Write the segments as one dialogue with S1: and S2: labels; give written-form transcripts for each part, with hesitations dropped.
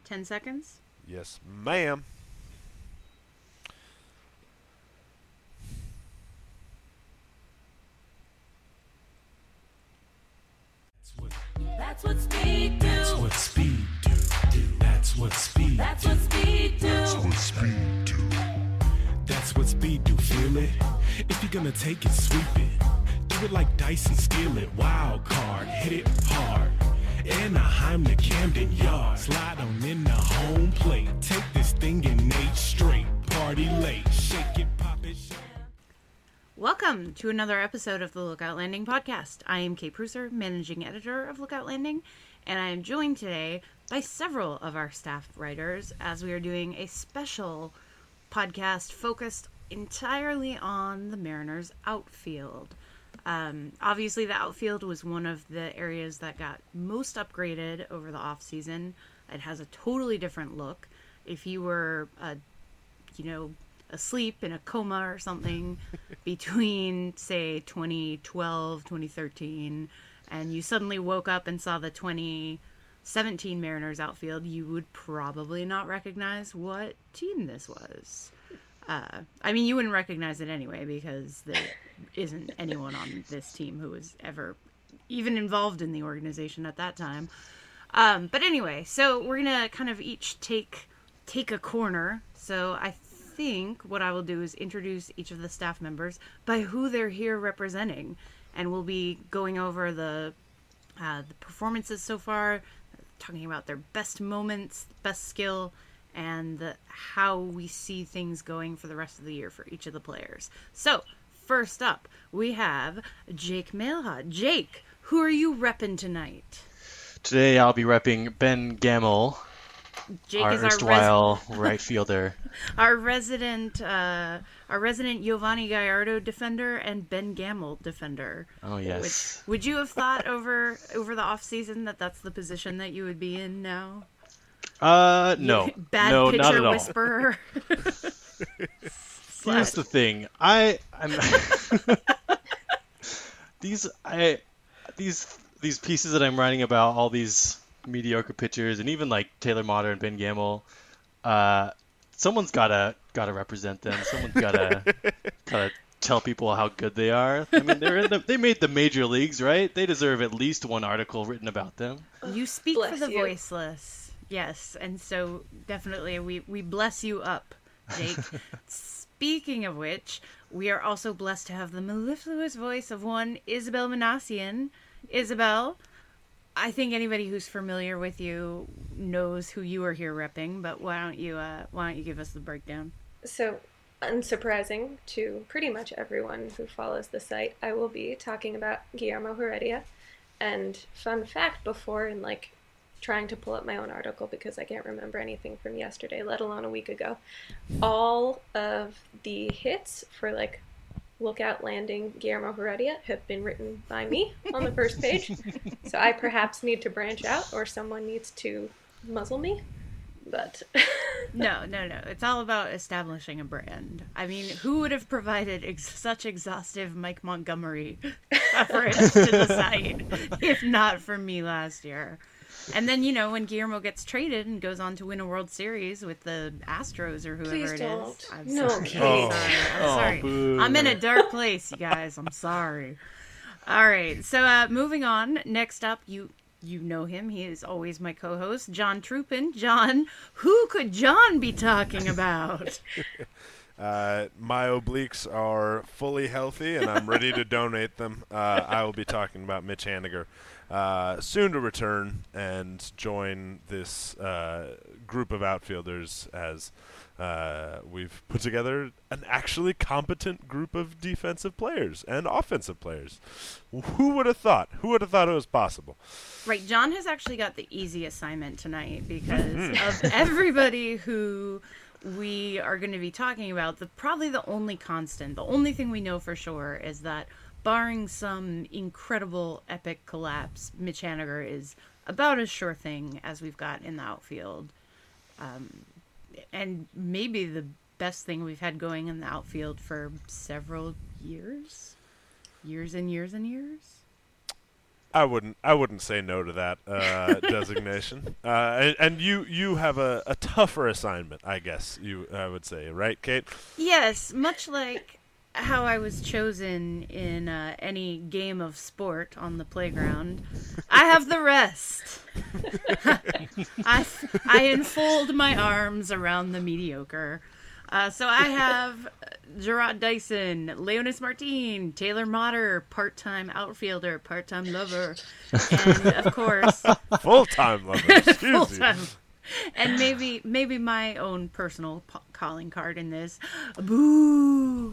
S1: 10 seconds.
S2: Yes, ma'am.
S3: That's what speed do.
S4: That's what speed do. That's what speed do.
S3: That's what speed do.
S4: That's what speed do. That's what speed do. Feel it? If you're gonna take it, sweep it. Do it like Dyson, steal it. Wild card, hit it hard. Anaheim to Camden Yard. Slide on in the home plate. Take this thing in 8 straight. Party late. Shake it, pop it, shake it.
S1: Welcome to another episode of the Lookout Landing podcast. I am Kate Pruser, managing editor of Lookout Landing, and I am joined today by several of our staff writers as we are doing a special podcast focused entirely on the Mariners outfield. Obviously, the outfield was one of the areas that got most upgraded over the offseason. It has a totally different look. If you were, asleep in a coma or something between, say, 2012, 2013, and you suddenly woke up and saw the 2017 Mariners outfield, you would probably not recognize what team this was. You wouldn't recognize it anyway because there isn't anyone on this team who was ever even involved in the organization at that time. But anyway, so we're going to kind of each take a corner. So I think what I will do is introduce each of the staff members by who they're here representing. And we'll be going over the performances so far, talking about their best moments, best skill, and how we see things going for the rest of the year for each of the players. So, first up, we have Jake Mailhot. Jake, who are you repping tonight?
S5: Today I'll be repping Ben Gamel,
S1: Jake
S5: our
S1: is
S5: erstwhile right fielder.
S1: our resident Giovanni Gallardo defender and Ben Gamel defender.
S5: Oh, yes.
S1: Would you have thought over the offseason that that's the position that you would be in now?
S5: No.
S1: Bad
S5: no,
S1: pitcher
S5: not at all.
S1: whisperer.
S5: Here's the thing. I'm these pieces that I'm writing about all these mediocre pitchers and even like Taylor Motter and Ben Gamel, someone's gotta represent them. Someone's gotta tell people how good they are. I mean, they made the major leagues, right? They deserve at least one article written about them.
S1: You speak
S3: Bless
S1: for the
S3: you.
S1: voiceless. Yes, and so definitely we bless you up, Jake. Speaking of which, we are also blessed to have the mellifluous voice of one Isabel Manassian. Isabel, I think anybody who's familiar with you knows who you are here repping, but why don't you give us the breakdown?
S6: So, unsurprising to pretty much everyone who follows the site, I will be talking about Guillermo Heredia. And fun fact, before in trying to pull up my own article because I can't remember anything from yesterday, let alone a week ago, all of the hits for Lookout Landing Guillermo Heredia have been written by me on the first page. So I perhaps need to branch out or someone needs to muzzle me. But
S1: No. It's all about establishing a brand. I mean, who would have provided such exhaustive Mike Montgomery coverage to the site if not for me last year? And then, when Guillermo gets traded and goes on to win a World Series with the Astros or whoever
S6: Please
S1: it
S6: don't.
S1: is. I'm
S6: No,
S1: sorry.
S6: Kate.
S1: I'm sorry.
S5: Boo.
S1: I'm in a dark place, you guys. I'm sorry. All right. So moving on. Next up, you know him. He is always my co-host, John Troopin. John, who could John be talking about?
S2: My obliques are fully healthy, and I'm ready to donate them. I will be talking about Mitch Haniger, soon to return and join this group of outfielders as we've put together an actually competent group of defensive players and offensive players. Who would have thought? Who would have thought it was possible?
S1: Right, John has actually got the easy assignment tonight because of everybody who we are going to be talking about. Probably the only constant, the only thing we know for sure is that barring some incredible epic collapse, Mitch Haniger is about as sure thing as we've got in the outfield. And maybe the best thing we've had going in the outfield for several years. Years and years and years.
S2: I wouldn't say no to that designation. And you have a tougher assignment, I guess I would say, right, Kate?
S1: Yes, much like how I was chosen in any game of sport on the playground, I have the rest. I enfold my arms around the mediocre. So I have Gerard Dyson, Leonis Martin, Taylor Motter, part-time outfielder, part-time lover, and of course,
S2: Full-time lover. Excuse you.
S1: full-time. And maybe my own personal calling card in this. Boo!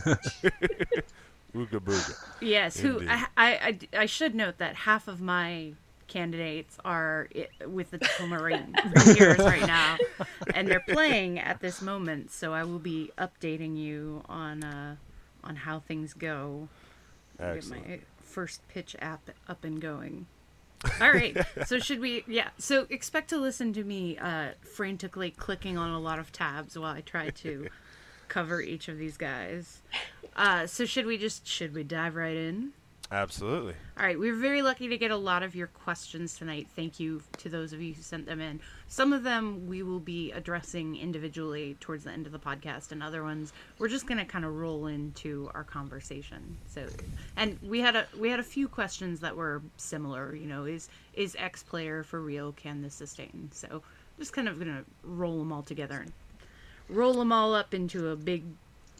S2: Ooga booga.
S1: Yes, who
S2: Indeed.
S1: I should note that half of my candidates are with the Tacoma Rainiers right now, and they're playing at this moment. So I will be updating you on how things go. Get
S2: Excellent.
S1: my first pitch app up and going. All right. So should we? Yeah. So expect to listen to me frantically clicking on a lot of tabs while I try to cover each of these guys. So should we dive right in?
S2: Absolutely.
S1: All right, we were very lucky to get a lot of your questions tonight. Thank you to those of you who sent them in. Some of them we will be addressing individually towards the end of the podcast, and other ones we're just going to kind of roll into our conversation. So, and we had a few questions that were similar. You know, is X player for real? Can this sustain? So, just kind of going to roll them all together and roll them all up into a big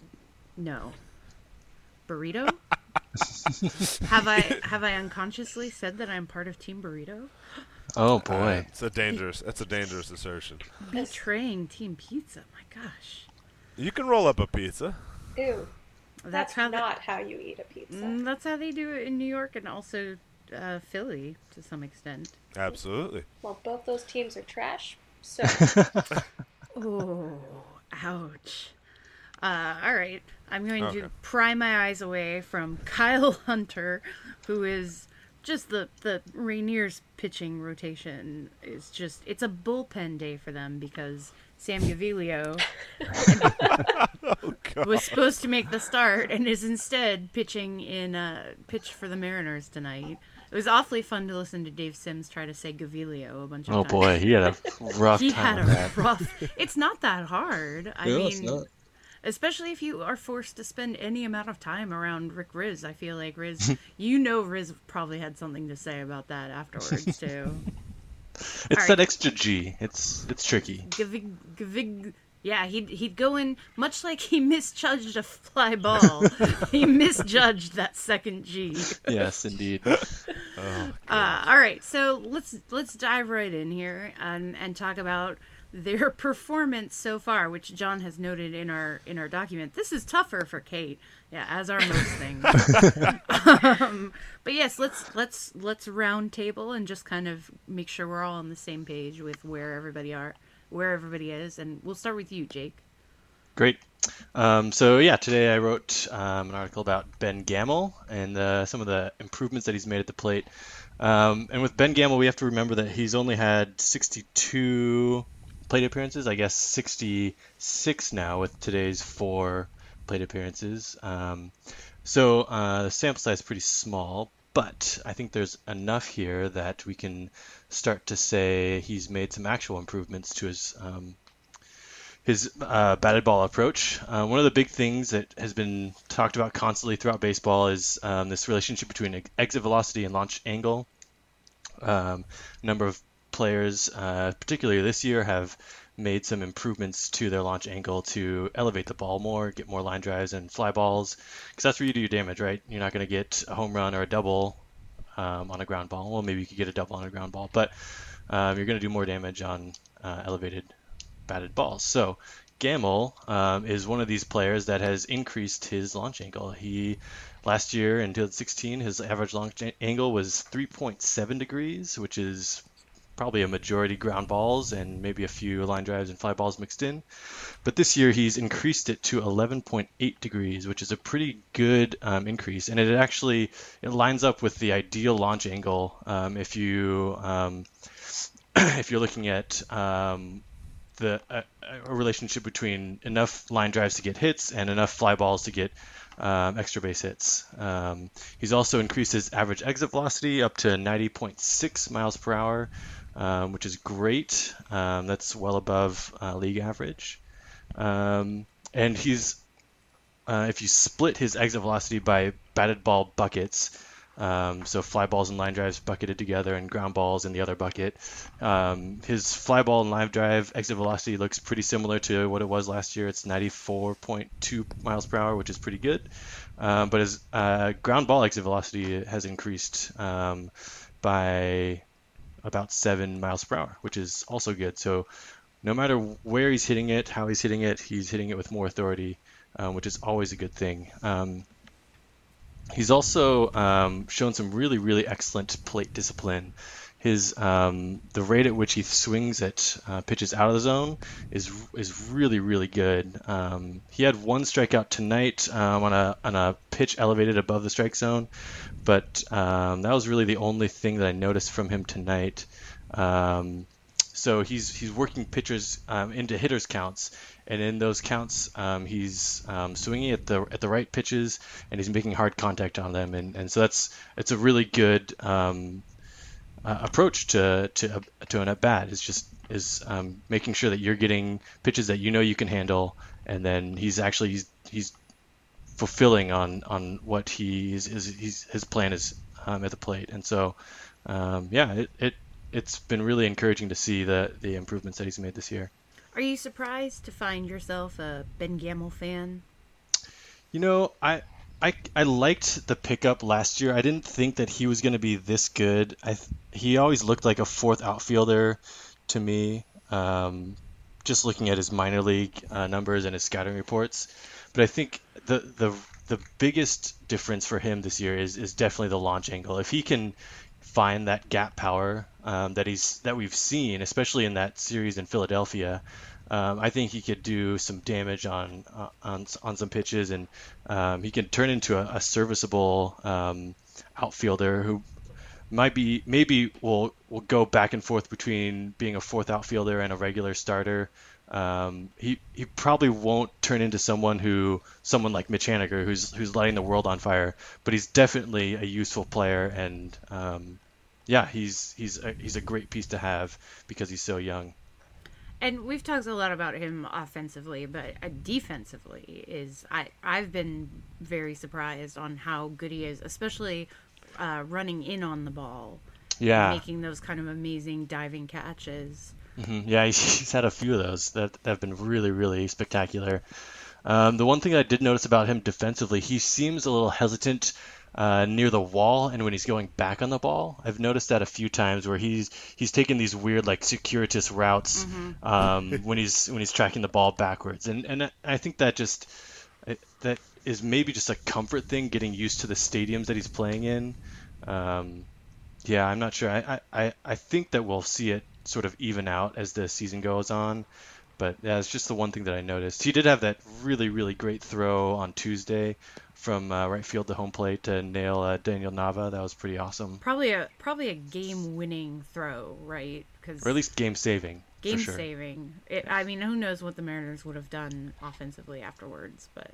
S1: burrito. Have I unconsciously said that I'm part of Team Burrito?
S5: Oh boy.
S2: That's a dangerous assertion.
S1: Betraying Team Pizza. My gosh.
S2: You can roll up a pizza.
S6: Ew.
S1: That's
S6: Not how you eat a pizza.
S1: that's how they do it in New York and also Philly to some extent.
S2: Absolutely.
S6: Well, both those teams are trash. So
S1: Oh, ouch. All right. I'm going
S2: Okay.
S1: to pry my eyes away from Kyle Hunter, who is just the Rainiers pitching rotation is just, it's a bullpen day for them because Sam Gaviglio was supposed to make the start and is instead pitching pitch for the Mariners tonight. It was awfully fun to listen to Dave Sims try to say Gaviglio a bunch of
S5: Oh
S1: times.
S5: boy, he had a rough
S1: He
S5: time
S1: had
S5: with
S1: a
S5: that.
S1: rough. It's not that hard. I
S5: No, it's
S1: mean,
S5: not.
S1: especially if you are forced to spend any amount of time around Rick Riz. I feel like Riz, Riz probably had something to say about that afterwards too.
S5: It's
S1: Alright.
S5: that extra G. It's tricky.
S1: Yeah, he'd go in much like he misjudged a fly ball. He misjudged that second G.
S5: Yes, indeed.
S1: All right, so let's dive right in here and talk about their performance so far, which John has noted in our document. This is tougher for Kate, yeah, as are most things. But yes, let's round table and just kind of make sure we're all on the same page with where everybody is, and we'll start with you, Jake.
S5: Great. So yeah, today I wrote an article about Ben Gamel and some of the improvements that he's made at the plate. And with Ben Gamel, we have to remember that he's only had 62 plate appearances. I guess 66 now with today's 4 plate appearances. So the sample size is pretty small, but I think there's enough here that we can start to say he's made some actual improvements to his batted ball approach. One of the big things that has been talked about constantly throughout baseball is this relationship between exit velocity and launch angle. A number of players, particularly this year, have made some improvements to their launch angle to elevate the ball more, get more line drives and fly balls, because that's where you do your damage, right? You're not going to get a home run or a double on a ground ball. Well, maybe you could get a double on a ground ball, but you're going to do more damage on elevated batted balls. So Gamel is one of these players that has increased his launch angle. Last year in 2016, his average launch angle was 3.7 degrees, which is probably a majority ground balls and maybe a few line drives and fly balls mixed in. But this year he's increased it to 11.8 degrees, which is a pretty good increase. And it lines up with the ideal launch angle if you're looking at a relationship between enough line drives to get hits and enough fly balls to get extra base hits. He's also increased his average exit velocity up to 90.6 miles per hour, which is great. That's well above league average. And he's if you split his exit velocity by batted ball buckets, so fly balls and line drives bucketed together and ground balls in the other bucket, his fly ball and line drive exit velocity looks pretty similar to what it was last year. It's 94.2 miles per hour, which is pretty good. But his ground ball exit velocity has increased by about 7 miles per hour, which is also good. So no matter where he's hitting it, how he's hitting it with more authority, which is always a good thing. He's also shown some really, really excellent plate discipline. His the rate at which he swings at pitches out of the zone is really, really good. He had one strikeout tonight on a pitch elevated above the strike zone, but that was really the only thing that I noticed from him tonight. So he's working pitchers into hitters counts, and in those counts he's swinging at the right pitches, and he's making hard contact on them, and so it's a really good approach to an at bat. Is making sure that you're getting pitches that you know you can handle, and then he's fulfilling on what his plan is at the plate, and so it's been really encouraging to see the improvements that he's made this year.
S1: Are you surprised to find yourself a Ben Gamel fan?
S5: You know, I liked the pickup last year. I didn't think that he was going to be this good. He always looked like a fourth outfielder to me, just looking at his minor league numbers and his scouting reports. But I think the biggest difference for him this year is definitely the launch angle. If he can find that gap power that we've seen, especially in that series in Philadelphia, I think he could do some damage on some pitches, and he can turn into a serviceable outfielder who maybe will go back and forth between being a fourth outfielder and a regular starter. He probably won't turn into someone like Mitch Haniger, who's lighting the world on fire, but he's definitely a useful player, and he's a great piece to have because he's so young.
S1: And we've talked a lot about him offensively, but defensively I've been very surprised on how good he is, especially running in on the ball.
S5: Yeah.
S1: Making those kind of amazing diving catches.
S5: Mm-hmm. Yeah, he's had a few of those that have been really, really spectacular. The one thing I did notice about him defensively, he seems a little hesitant near the wall and when he's going back on the ball. I've noticed that a few times where he's taking these weird like circuitous routes when he's tracking the ball backwards, and I think that that is maybe just a comfort thing, getting used to the stadiums that he's playing in. I'm not sure. I think that we'll see it sort of even out as the season goes on. But yeah, it's just the one thing that I noticed. He did have that really, really great throw on Tuesday from right field to home plate to nail Daniel Nava. That was pretty awesome.
S1: Probably a game-winning throw, right?
S5: Or at least game-saving.
S1: Game-saving. Sure. I mean, who knows what the Mariners would have done offensively afterwards. But,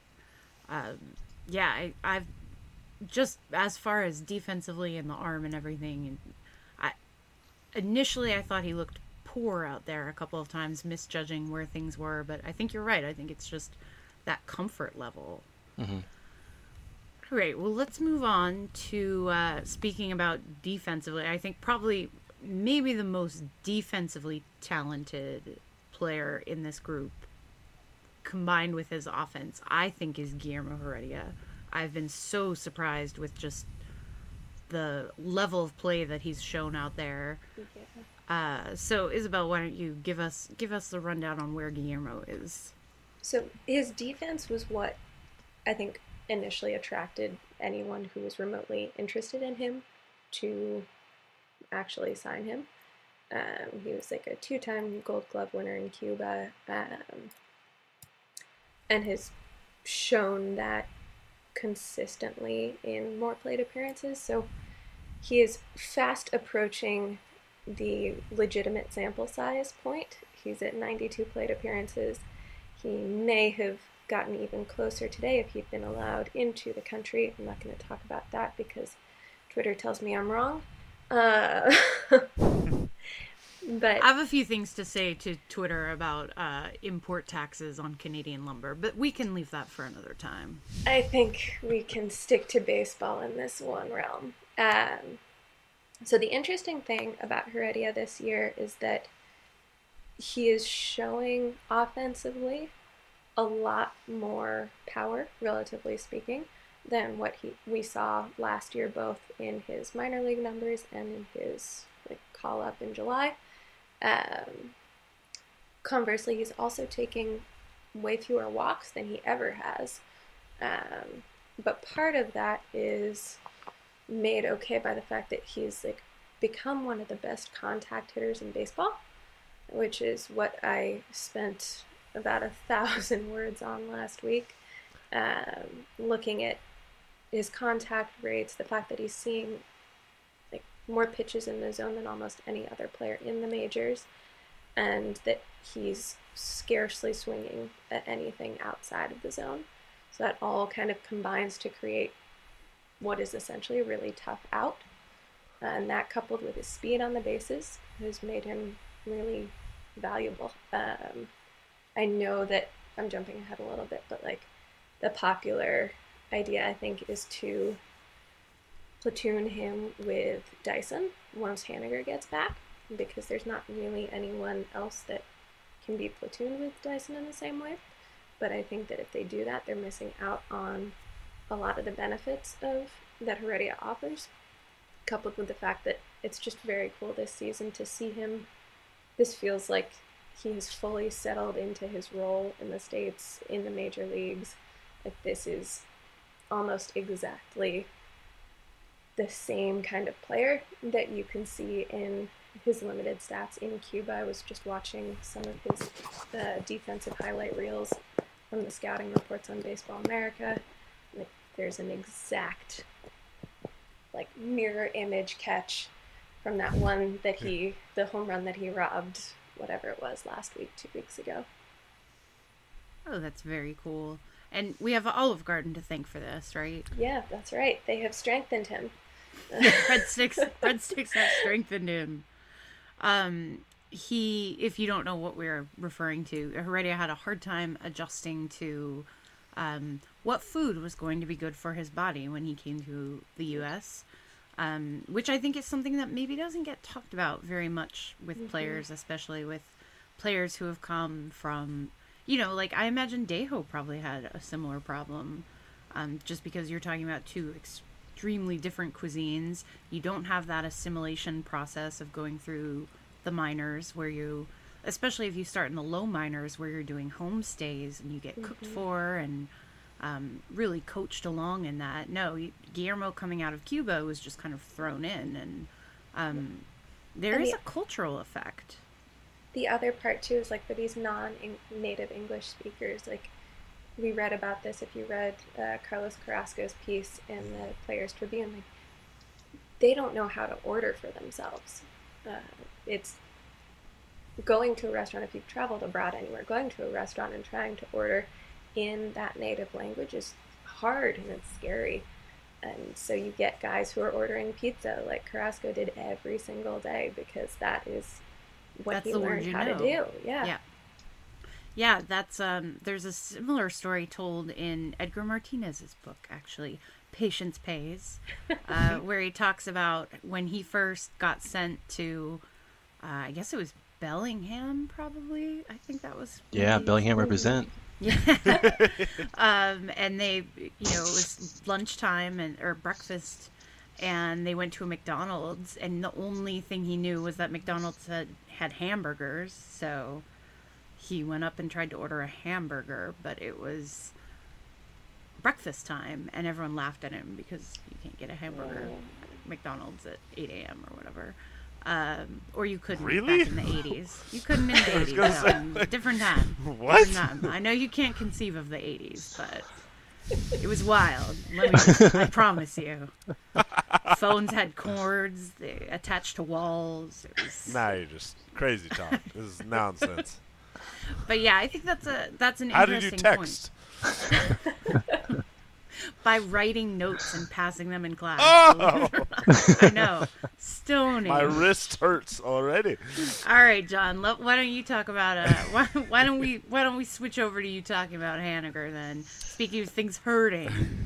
S1: I've just as far as defensively and the arm and everything, initially I thought he looked poor out there a couple of times, misjudging where things were, but I think you're right. I think it's just that comfort level.
S5: Mm-hmm.
S1: All right, well, let's move on to speaking about defensively. I think maybe the most defensively talented player in this group, combined with his offense, I think is Guillermo Heredia. I've been so surprised with just the level of play that he's shown out there. So Isabel, why don't you give us the rundown on where Guillermo is?
S6: So his defense was what I think initially attracted anyone who was remotely interested in him to actually sign him. He was like a 2-time Gold Glove winner in Cuba, and has shown that consistently in more plate appearances. So he is fast approaching the legitimate sample size point. He's at 92 plate appearances. He may have gotten even closer today if he'd been allowed into the country. I'm not going to talk about that because Twitter tells me I'm wrong. But
S1: I have a few things to say to Twitter about import taxes on Canadian lumber, but we can leave that for another time.
S6: I think we can stick to baseball in this one realm. So the interesting thing about Heredia this year is that he is showing offensively a lot more power, relatively speaking, than what we saw last year, both in his minor league numbers and in his call up in July. Conversely, he's also taking way fewer walks than he ever has. But part of that is made okay by the fact that he's become one of the best contact hitters in baseball, which is what I spent about 1,000 words on last week, looking at his contact rates, the fact that he's seeing more pitches in the zone than almost any other player in the majors, and that he's scarcely swinging at anything outside of the zone. So that all kind of combines to create what is essentially a really tough out. And that, coupled with his speed on the bases, has made him really valuable. I know that I'm jumping ahead a little bit, but the popular idea, I think, is to platoon him with Dyson once Haniger gets back, because there's not really anyone else that can be platooned with Dyson in the same way. But I think that if they do that, they're missing out on a lot of the benefits that Heredia offers, coupled with the fact that it's just very cool this season to see him. This feels like he's fully settled into his role in the States, in the major leagues. This is almost exactly the same kind of player that you can see in his limited stats in Cuba. I was just watching some of his defensive highlight reels from the scouting reports on Baseball America. There's an exact mirror image catch from that one that the home run that he robbed, whatever it was, last week, 2 weeks ago.
S1: Oh, that's very cool. And we have Olive Garden to thank for this, right?
S6: Yeah, that's right. They have strengthened him.
S1: Breadsticks have strengthened him. If you don't know what we're referring to, Heredia had a hard time adjusting to what food was going to be good for his body when he came to the U.S., which I think is something that maybe doesn't get talked about very much with players, especially with players who have come from, I imagine Dejo probably had a similar problem, just because you're talking about two extremely different cuisines. You don't have that assimilation process of going through the minors where you, especially if you start in the low minors where you're doing homestays and you get cooked for and really coached along in that. No, Guillermo coming out of Cuba was just kind of thrown in, and there is a cultural effect.
S6: The other part too is for these non-native English speakers, we read about this. If you read Carlos Carrasco's piece in the Players Tribune, they don't know how to order for themselves. It's going to a restaurant, if you've traveled abroad anywhere, going to a restaurant and trying to order in that native language is hard and it's scary. And so you get guys who are ordering pizza like Carrasco did every single day, because that is what he learned how to do.
S1: Yeah, that's there's a similar story told in Edgar Martinez's book, actually, Patience Pays, where he talks about when he first got sent to, I guess it was Bellingham, probably. I think that was.
S5: Yeah, Bellingham represent.
S1: Yeah. And they, it was lunchtime or breakfast, and they went to a McDonald's, and the only thing he knew was that McDonald's had hamburgers, so he went up and tried to order a hamburger, but it was breakfast time, and everyone laughed at him because you can't get a hamburger at McDonald's at 8 a.m. or whatever. Or you couldn't back in the 80s. You couldn't in the 80s. No, different time.
S2: What?
S1: Different time. I know you can't conceive of the 80s, but it was wild. I promise you. Phones had cords. They attached to walls. It was...
S2: Now you're just crazy talk. This is nonsense.
S1: But yeah, I think that's an
S2: How did you
S1: interesting
S2: text?
S1: point. By writing notes and passing them in class.
S2: Oh,
S1: I know. Stony.
S2: my wrist hurts already.
S1: All right, John. Why don't you talk about why don't we switch over to you talking about Hanniger then? Speaking of things hurting.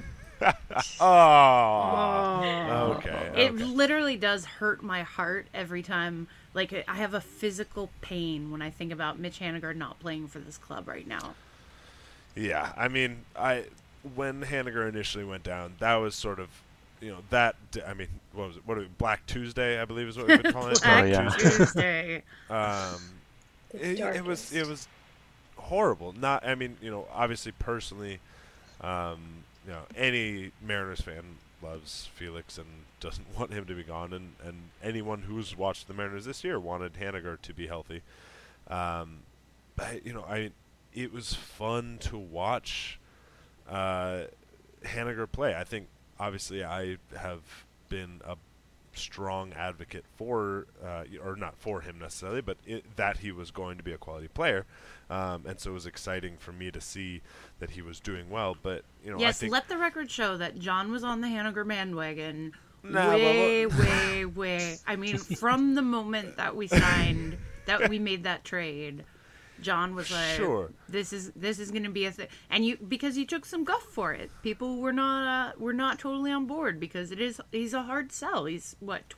S2: Oh. Okay.
S1: It
S2: okay.
S1: literally does hurt my heart every time. Like, I have a physical pain when I think about Mitch Haniger not playing for this club right now.
S2: Yeah, I mean, when Haniger initially went down, that was sort of, I mean, what was it? Black Tuesday, I believe is what we've been calling it.
S1: Black
S5: Oh, yeah.
S1: Tuesday.
S2: It was horrible. Not, I mean, obviously personally, any Mariners fan loves Felix and doesn't want him to be gone, and anyone who's watched the Mariners this year wanted Haniger to be healthy. But it was fun to watch Haniger play. I think obviously I have been a strong advocate for, or not for him necessarily, but that he was going to be a quality player, and so it was exciting for me to see that he was doing well. But I
S1: Yes,
S2: think
S1: let the record show that John was on the Haniger bandwagon
S2: Nah,
S1: way. I mean, from the moment that we signed, that we made that trade, John was like,
S2: Sure.
S1: this is going to be a thing. And because you took some guff for it. People were not totally on board because he's a hard sell. He's what,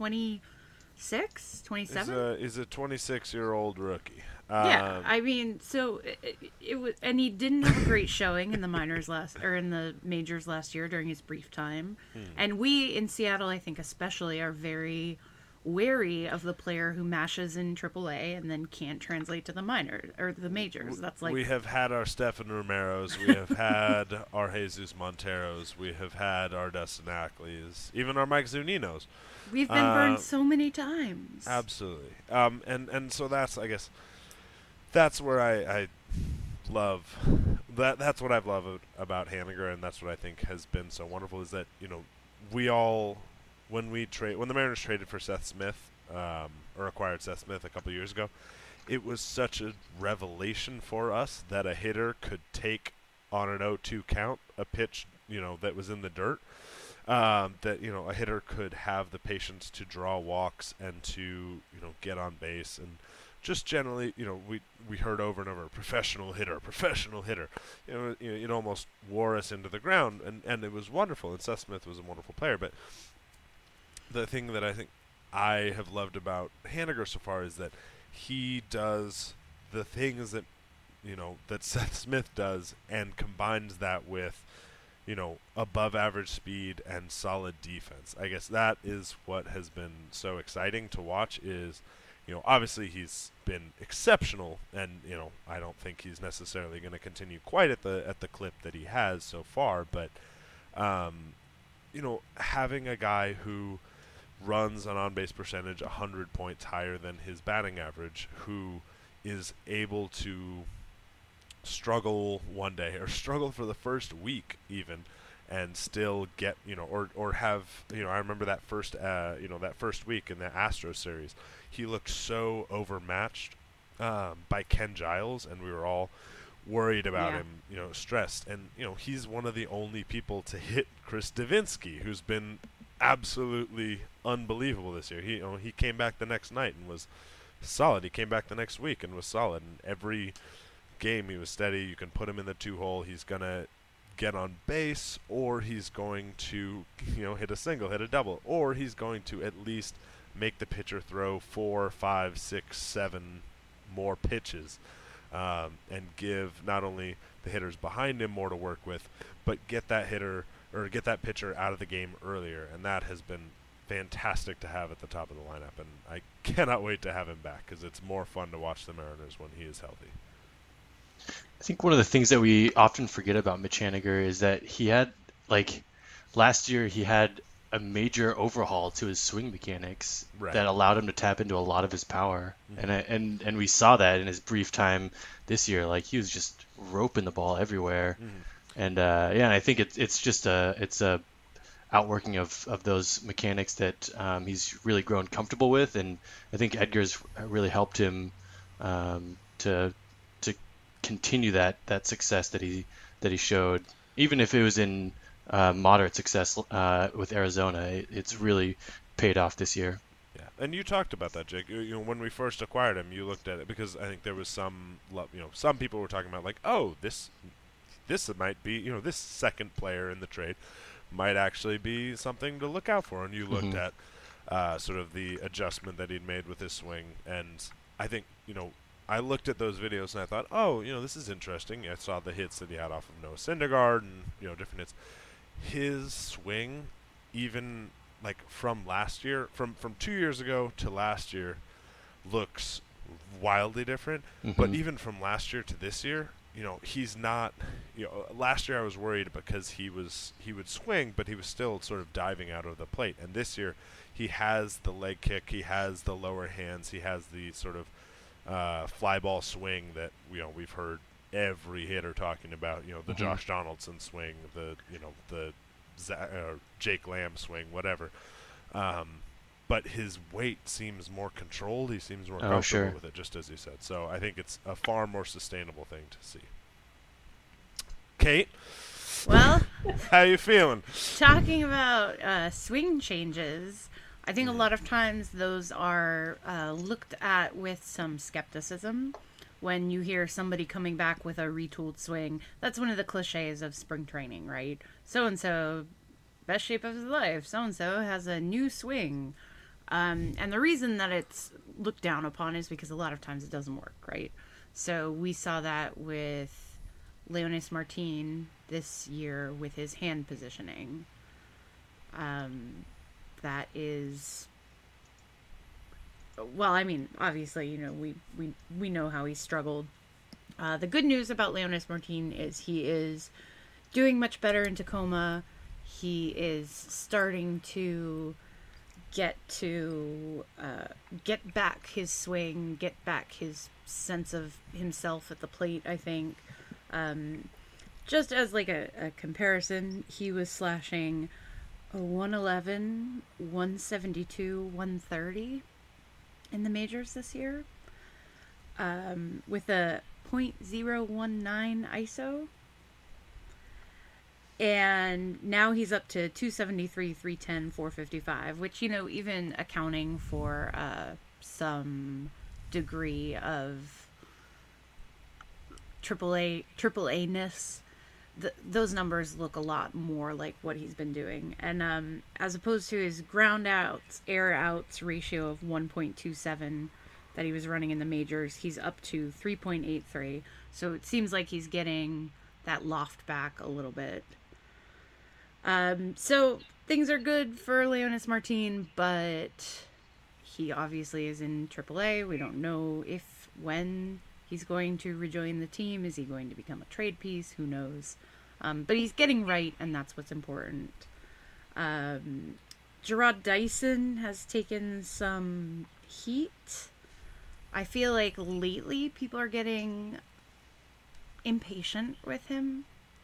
S1: 26, 27?
S2: He's a 26-year-old rookie.
S1: Yeah, I mean, so it was, and he didn't have a great showing in the in the majors last year during his brief time. And we in Seattle, I think especially, are very wary of the player who mashes in AAA and then can't translate to the minors or the majors. That's like,
S2: we have had our Stefan Romeros, we have had our Jesus Monteros, we have had our Dustin Ackleys, even our Mike Zuninos.
S1: we've been burned so many times.
S2: Absolutely. And so that's, I guess, that's where I love that's what I've loved about Haniger, and that's what I think has been so wonderful is that we all when the Mariners traded for Seth Smith or acquired Seth Smith a couple years ago, it was such a revelation for us that a hitter could take on an 0-2 count a pitch that was in the dirt. That a hitter could have the patience to draw walks and to get on base, and just generally we heard over and over professional hitter. It almost wore us into the ground, and it was wonderful, and Seth Smith was a wonderful player. But the thing that I think I have loved about Haniger so far is that he does the things that that Seth Smith does and combines that with above average speed and solid defense. I guess that is what has been so exciting to watch is, obviously he's been exceptional, and, I don't think he's necessarily going to continue quite at the clip that he has so far, but, having a guy who runs an on-base percentage 100 points higher than his batting average, who is able to struggle one day or struggle for the first week even and still get or have I remember that first week in the Astros series, he looked so overmatched by Ken Giles, and we were all worried about him, stressed, and he's one of the only people to hit Chris Davinsky, who's been absolutely unbelievable this year. He came back the next night and was solid. He came back the next week and was solid, and every game he was steady. You can put him in the 2-hole. He's going to get on base, or he's going to hit a single, hit a double, or he's going to at least make the pitcher throw 4, 5, 6, 7 more pitches, and give not only the hitters behind him more to work with, but get that pitcher out of the game earlier, and that has been fantastic to have at the top of the lineup, and I cannot wait to have him back because it's more fun to watch the Mariners when he is healthy.
S5: I think one of the things that we often forget about Mitch Haniger is that he had, last year he had a major overhaul to his swing mechanics that allowed him to tap into a lot of his power. Mm-hmm. And we saw that in his brief time this year. He was just roping the ball everywhere. Mm-hmm. And I think it's just a outworking of those mechanics that he's really grown comfortable with, and I think Edgar's really helped him to continue that success that he showed, even if it was in moderate success with Arizona. It's really paid off this year.
S2: Yeah, and you talked about that, Jake. When we first acquired him, you looked at it because I think there was some people were talking about like, oh, this might be, this second player in the trade might actually be something to look out for. And you looked at sort of the adjustment that he'd made with his swing, and I think I looked at those videos and I thought, oh, this is interesting. I saw the hits that he had off of Noah Syndergaard and different hits. His swing, even like from last year, from 2 years ago to last year, looks wildly different. But even from last year to this year, he's not. Last year I was worried because he would swing, but he was still sort of diving out of the plate. And this year, he has the leg kick, he has the lower hands, he has the sort of fly ball swing that we've heard every hitter talking about. The Josh Donaldson swing, the Jake Lamb swing, whatever. But his weight seems more controlled. He seems more comfortable with it, just as you said. So I think it's a far more sustainable thing to see. Kate?
S1: Well,
S2: how you feeling?
S1: Talking about swing changes, I think a lot of times those are looked at with some skepticism. When you hear somebody coming back with a retooled swing, that's one of the cliches of spring training, right? So-and-so, best shape of his life. So-and-so has a new swing. And the reason that it's looked down upon is because a lot of times it doesn't work, right? So we saw that with Leonys Martin this year with his hand positioning. That is... Well, I mean, obviously, we know how he struggled. The good news about Leonys Martin is he is doing much better in Tacoma. He is starting to get back his swing, get back his sense of himself at the plate, I think. Just as like a comparison, he was slashing a 111, 172, 130 in the majors this year, with a .019 ISO. And now he's up to 273, 310, 455, which, even accounting for some degree of AAA-ness, those numbers look a lot more like what he's been doing. And as opposed to his ground outs, air outs ratio of 1.27 that he was running in the majors, he's up to 3.83. So it seems like he's getting that loft back a little bit. So things are good for Leonys Martin, but he obviously is in AAA. We don't know when he's going to rejoin the team. Is he going to become a trade piece? Who knows? But he's getting right, and that's what's important. Jarrod Dyson has taken some heat. I feel like lately people are getting impatient with him.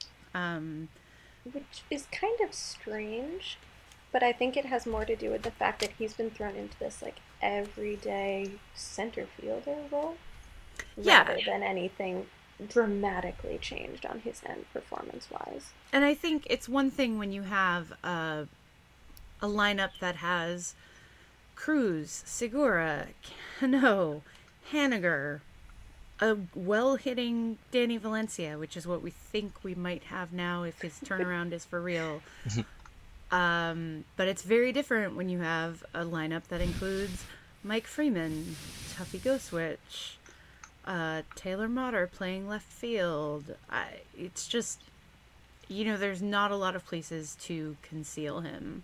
S6: Which is kind of strange, but I think it has more to do with the fact that he's been thrown into this everyday center fielder role, rather than anything dramatically changed on his end performance-wise.
S1: And I think it's one thing when you have a lineup that has Cruz, Segura, Cano, Haniger, a well-hitting Danny Valencia, which is what we think we might have now if his turnaround is for real. But it's very different when you have a lineup that includes Mike Freeman, Tuffy Ghostwitch, Taylor Motter playing left field. It's just, there's not a lot of places to conceal him.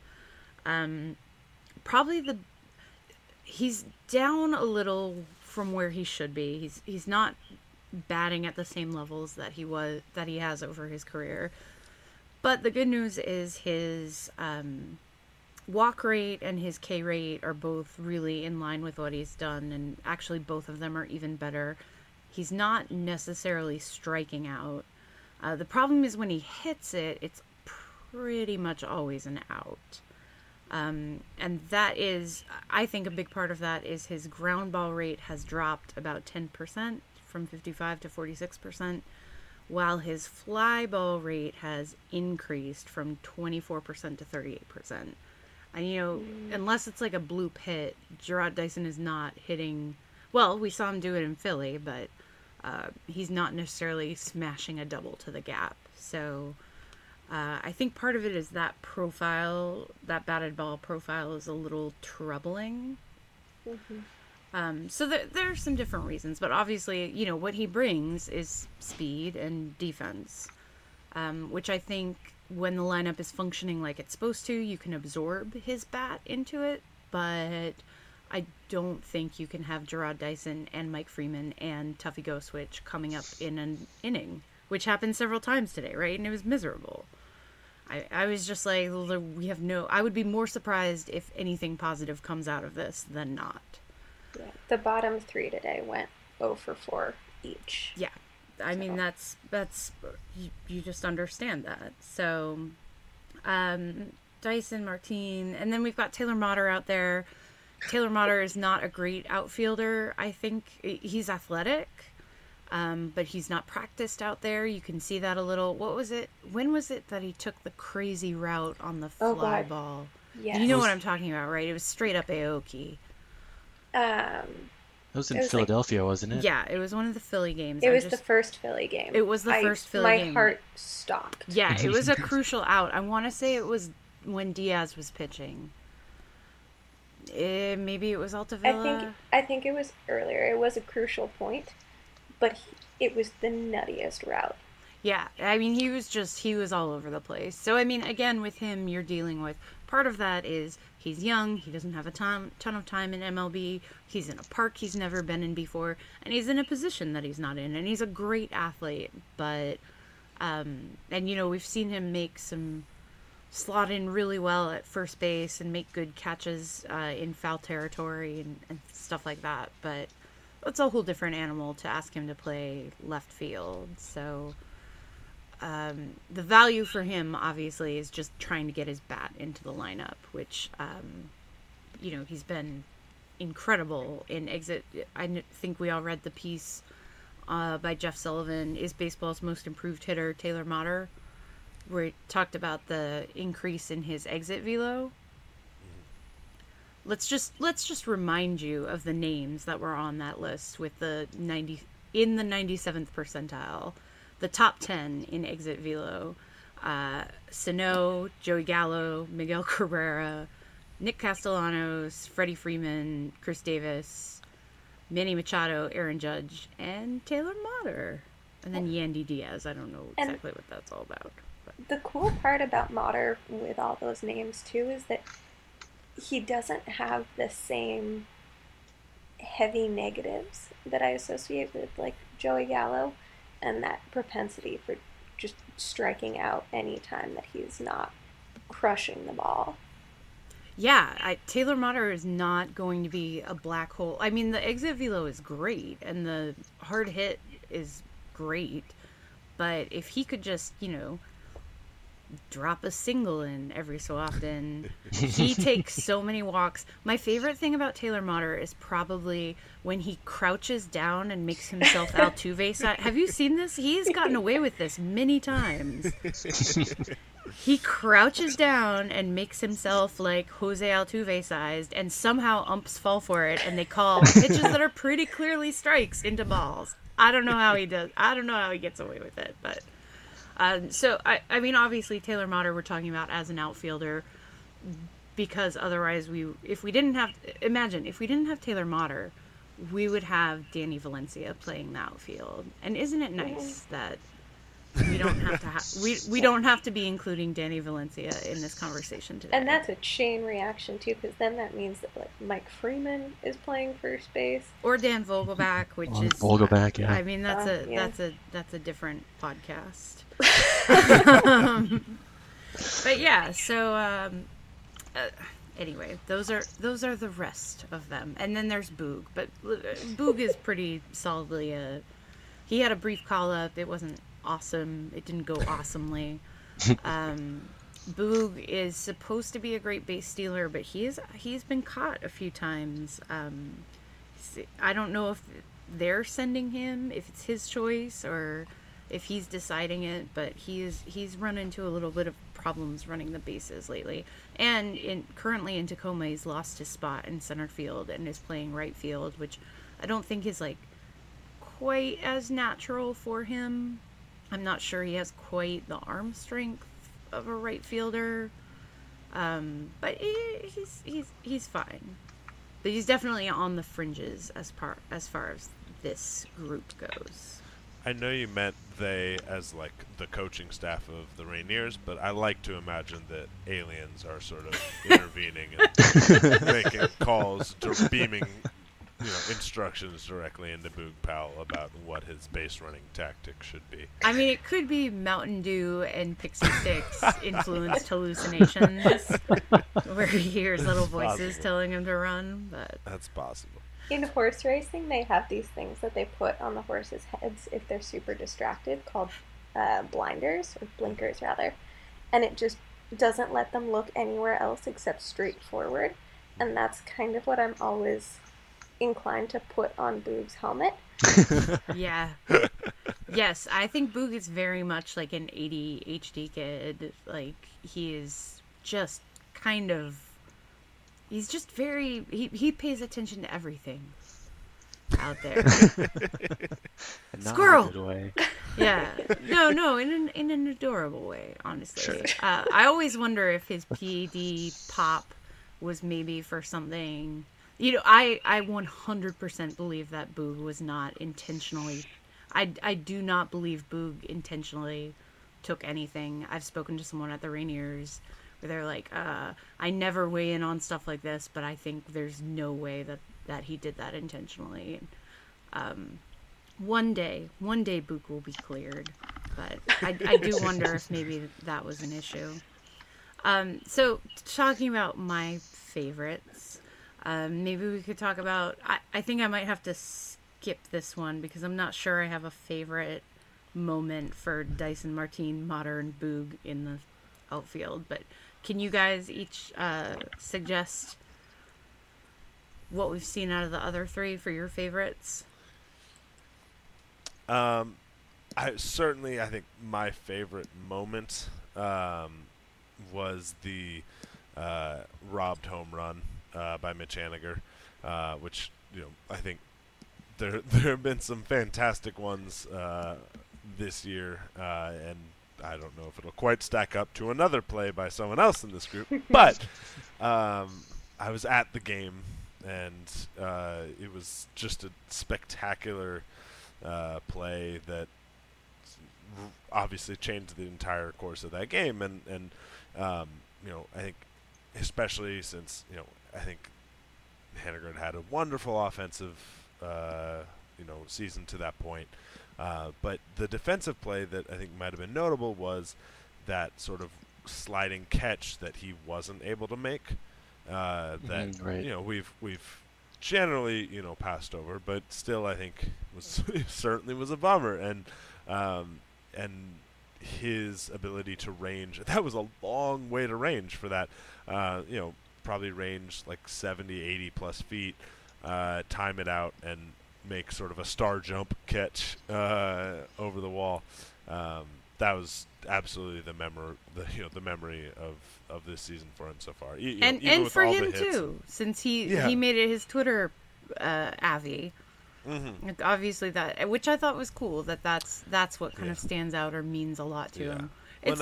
S1: He's down a little from where he should be. He's not batting at the same levels that he has over his career. But the good news is his walk rate and his K rate are both really in line with what he's done, and actually both of them are even better. He's not necessarily striking out. The problem is when he hits it, it's pretty much always an out. And that is, I think a big part of that is his ground ball rate has dropped about 10% from 55 to 46%, while his fly ball rate has increased from 24% to 38%. And, you know, unless it's like a blue pit, Gerard Dyson is not hitting... Well, we saw him do it in Philly, but he's not necessarily smashing a double to the gap. So I think part of it is that profile, that batted ball profile is a little troubling. So there are some different reasons, but obviously, you know, what he brings is speed and defense, which I think when the lineup is functioning like it's supposed to, you can absorb his bat into it, but I don't think you can have Gerard Dyson and Mike Freeman and Tuffy Ghostwitch coming up in an inning, which happened several times today, right? And it was miserable. I was just like, I would be more surprised if anything positive comes out of this than not.
S6: Yeah, the bottom three today went 0 for 4 each.
S1: Yeah, I mean, that's you just understand that. So, Dyson, Martine, and then we've got Taylor Motter out there. Taylor Motter is not a great outfielder. I think he's athletic, but he's not practiced out there. You can see that a little. What was it? When was it that he took the crazy route on the fly ball?
S6: Yes.
S1: You know what I'm talking about, right? It was straight up Aoki.
S5: That was in Philadelphia, wasn't it?
S1: Yeah, it was one of the Philly games.
S6: It was the first Philly game.
S1: It was the first Philly game.
S6: My heart stopped.
S1: Yeah, it was a crucial out. I want to say it was when Diaz was pitching. Maybe it was Altavilla.
S6: I think it was earlier. It was a crucial point, but it was the nuttiest route.
S1: Yeah, I mean, he was all over the place. So, I mean, again, with him, you're dealing with, part of that is he's young, he doesn't have a ton of time in MLB, he's in a park he's never been in before, and he's in a position that he's not in, and he's a great athlete, but, and, you know, we've seen him slot in really well at first base and make good catches in foul territory and stuff like that, but it's a whole different animal to ask him to play left field, so... the value for him, obviously, is just trying to get his bat into the lineup, which, you know, he's been incredible in exit. I think we all read the piece by Jeff Sullivan, Is Baseball's Most Improved Hitter Taylor Motter, where he talked about the increase in his exit velo. Let's just remind you of the names that were on that list with the 97th percentile. The top 10 in exit velo, Sano, Joey Gallo, Miguel Cabrera, Nick Castellanos, Freddie Freeman, Chris Davis, Manny Machado, Aaron Judge, and Taylor Motter. And then Yandy Diaz. I don't know exactly what that's all about. But.
S6: The cool part about Motter with all those names, too, is that he doesn't have the same heavy negatives that I associate with, like, Joey Gallo. And that propensity for just striking out any time that he's not crushing the ball.
S1: Yeah, Taylor Motter is not going to be a black hole. I mean, the exit velo is great, and the hard hit is great. But if he could just, you know, drop a single in every so often, he takes so many walks. My favorite thing about Taylor Motter is probably when he crouches down and makes himself Altuve size. Have you seen this? He's gotten away with this many times. He crouches down and makes himself like Jose Altuve sized, and somehow umps fall for it, and they call pitches that are pretty clearly strikes into balls. I don't know how he does. I don't know how he gets away with it, but so I mean, obviously Taylor Motter we're talking about as an outfielder, because otherwise if we didn't have Taylor Motter, we would have Danny Valencia playing the outfield. And isn't it nice that we don't have to we don't have to be including Danny Valencia in this conversation today?
S6: And that's a chain reaction too, because then that means that like Mike Freeman is playing first base,
S1: or Dan Vogelback, which is
S5: Vogelback. Yeah,
S1: I mean that's a different podcast. But yeah, so anyway, those are the rest of them, and then there's Boog. But Boog is pretty solidly he had a brief call up. It wasn't awesome. It didn't go awesomely. Boog is supposed to be a great base stealer, but he's been caught a few times. I don't know if they're sending him, if it's his choice or if he's deciding it, but he's run into a little bit of problems running the bases lately. And currently in Tacoma, he's lost his spot in center field and is playing right field, which I don't think is like quite as natural for him. I'm not sure he has quite the arm strength of a right fielder, but he's fine. But he's definitely on the fringes as far as this group goes.
S2: I know you meant they as like the coaching staff of the Rainiers, but I like to imagine that aliens are sort of intervening and making calls, beaming, instructions directly into Boog Powell about what his base running tactic should be.
S1: I mean, it could be Mountain Dew and Pixie Sticks influenced hallucinations, where he hears little voices telling him to run. But
S2: that's possible.
S6: In horse racing, they have these things that they put on the horses' heads if they're super distracted, called blinders, or blinkers rather, and it just doesn't let them look anywhere else except straight forward, and that's kind of what I'm always inclined to put on Boog's helmet.
S1: yeah. Yes, I think Boog is very much like an ADHD kid. Like, he is just kind of... He's just very... He pays attention to everything out there. Squirrel!
S5: Not in a good way.
S1: Yeah. No, in an adorable way, honestly.
S5: Sure.
S1: I always wonder if his PED pop was maybe for something... I 100% believe that Boog was not intentionally... I do not believe Boog intentionally took anything. I've spoken to someone at the Rainiers where they're like, I never weigh in on stuff like this, but I think there's no way that he did that intentionally. One day Boog will be cleared, but I do wonder if maybe that was an issue. So talking about my favorites, maybe we could talk about, I think I might have to skip this one because I'm not sure I have a favorite moment for Dyson Martine, Modern, Boog in the outfield, but can you guys each suggest what we've seen out of the other three for your favorites?
S2: I think my favorite moment was the robbed home run by Mitch Haniger, which I think there have been some fantastic ones this year, and I don't know if it'll quite stack up to another play by someone else in this group, but I was at the game, and it was just a spectacular play that obviously changed the entire course of that game, and I think especially since I think Haniger had a wonderful offensive season to that point. But the defensive play that I think might have been notable was that sort of sliding catch that he wasn't able to make.
S5: Right.
S2: We've generally passed over, but still I think certainly was a bummer. And his ability to range, that was a long way to range for that. Probably range like 70, 80 plus feet. Time it out and make sort of a star jump catch over the wall. That was absolutely the memory of this season for him so far.
S1: And for him too, since he made it his Twitter avi. Mm-hmm. Like, obviously that, which I thought was cool. That's what kind of stands out or means a lot to him.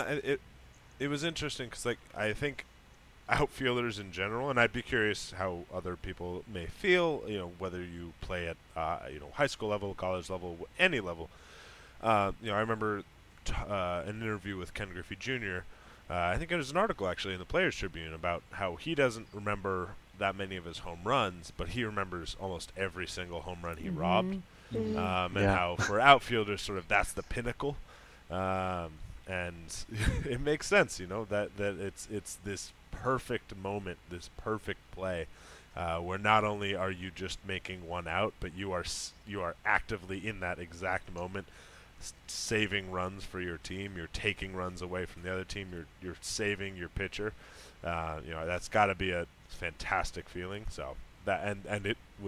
S2: It was interesting because I think outfielders in general, and I'd be curious how other people may feel, whether you play at high school level, college level, any level. I remember an interview with Ken Griffey Jr. I think it was an article actually in the Players Tribune about how he doesn't remember that many of his home runs, but he remembers almost every single home run he robbed, and how for outfielders sort of that's the pinnacle. And it makes sense, that it's this perfect moment, this perfect play, where not only are you just making one out, but you are actively in that exact moment saving runs for your team. You're taking runs away from the other team. You're saving your pitcher. That's got to be a fantastic feeling. So that and it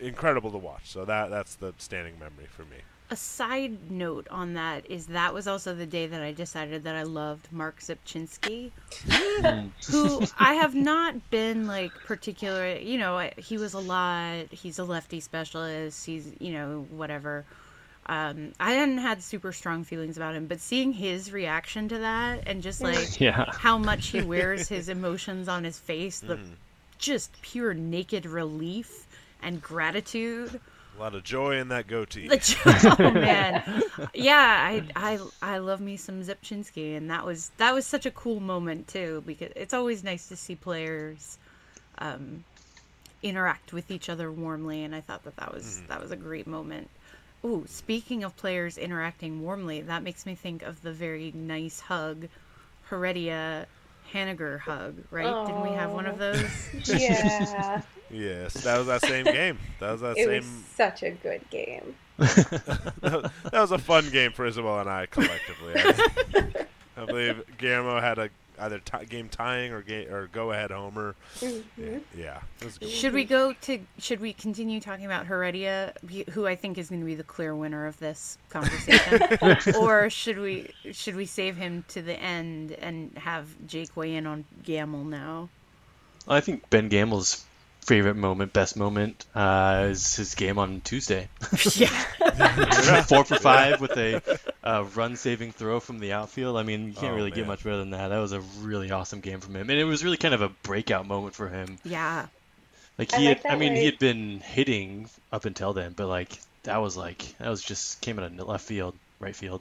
S2: incredible to watch. So that's the standing memory for me.
S1: A side note on that is that was also the day that I decided that I loved Mark Zipchinski, who I have not been like particular. You know, he was a lot. He's a lefty specialist. He's, you know, whatever. I hadn't had super strong feelings about him, but seeing his reaction to that and just like
S5: Yeah.
S1: how much he wears his emotions on his face, the just pure naked relief and gratitude.
S2: A lot of joy in that goatee.
S1: Oh man, yeah, I love me some Zipchinski, and that was such a cool moment too, because it's always nice to see players interact with each other warmly, and I thought that was a great moment. Ooh, speaking of players interacting warmly, that makes me think of the very nice hug, Heredia Haniger hug, right? Didn't we have one of those?
S6: Yeah.
S2: Yes, that was that same game. That was that
S6: It
S2: same.
S6: was such a good game.
S2: That was a fun game for Isabel and I collectively. I believe Guillermo had either game tying or go ahead homer. Yeah, it was a good.
S1: Should we continue talking about Heredia, who I think is going to be the clear winner of this conversation, or should we save him to the end and have Jake weigh in on Gamble now?
S5: I think Ben Gamble's best moment is his game on Tuesday.
S1: Yeah.
S5: 4 for 5 with a run-saving throw from the outfield. I mean, you can't really get
S2: man.
S5: much better than that. That was a really awesome game from him, and it was really kind of a breakout moment for him.
S1: Yeah.
S5: Like
S6: I like that
S5: he
S6: way.
S5: had been hitting up until then, but that was just came out of left field, right field.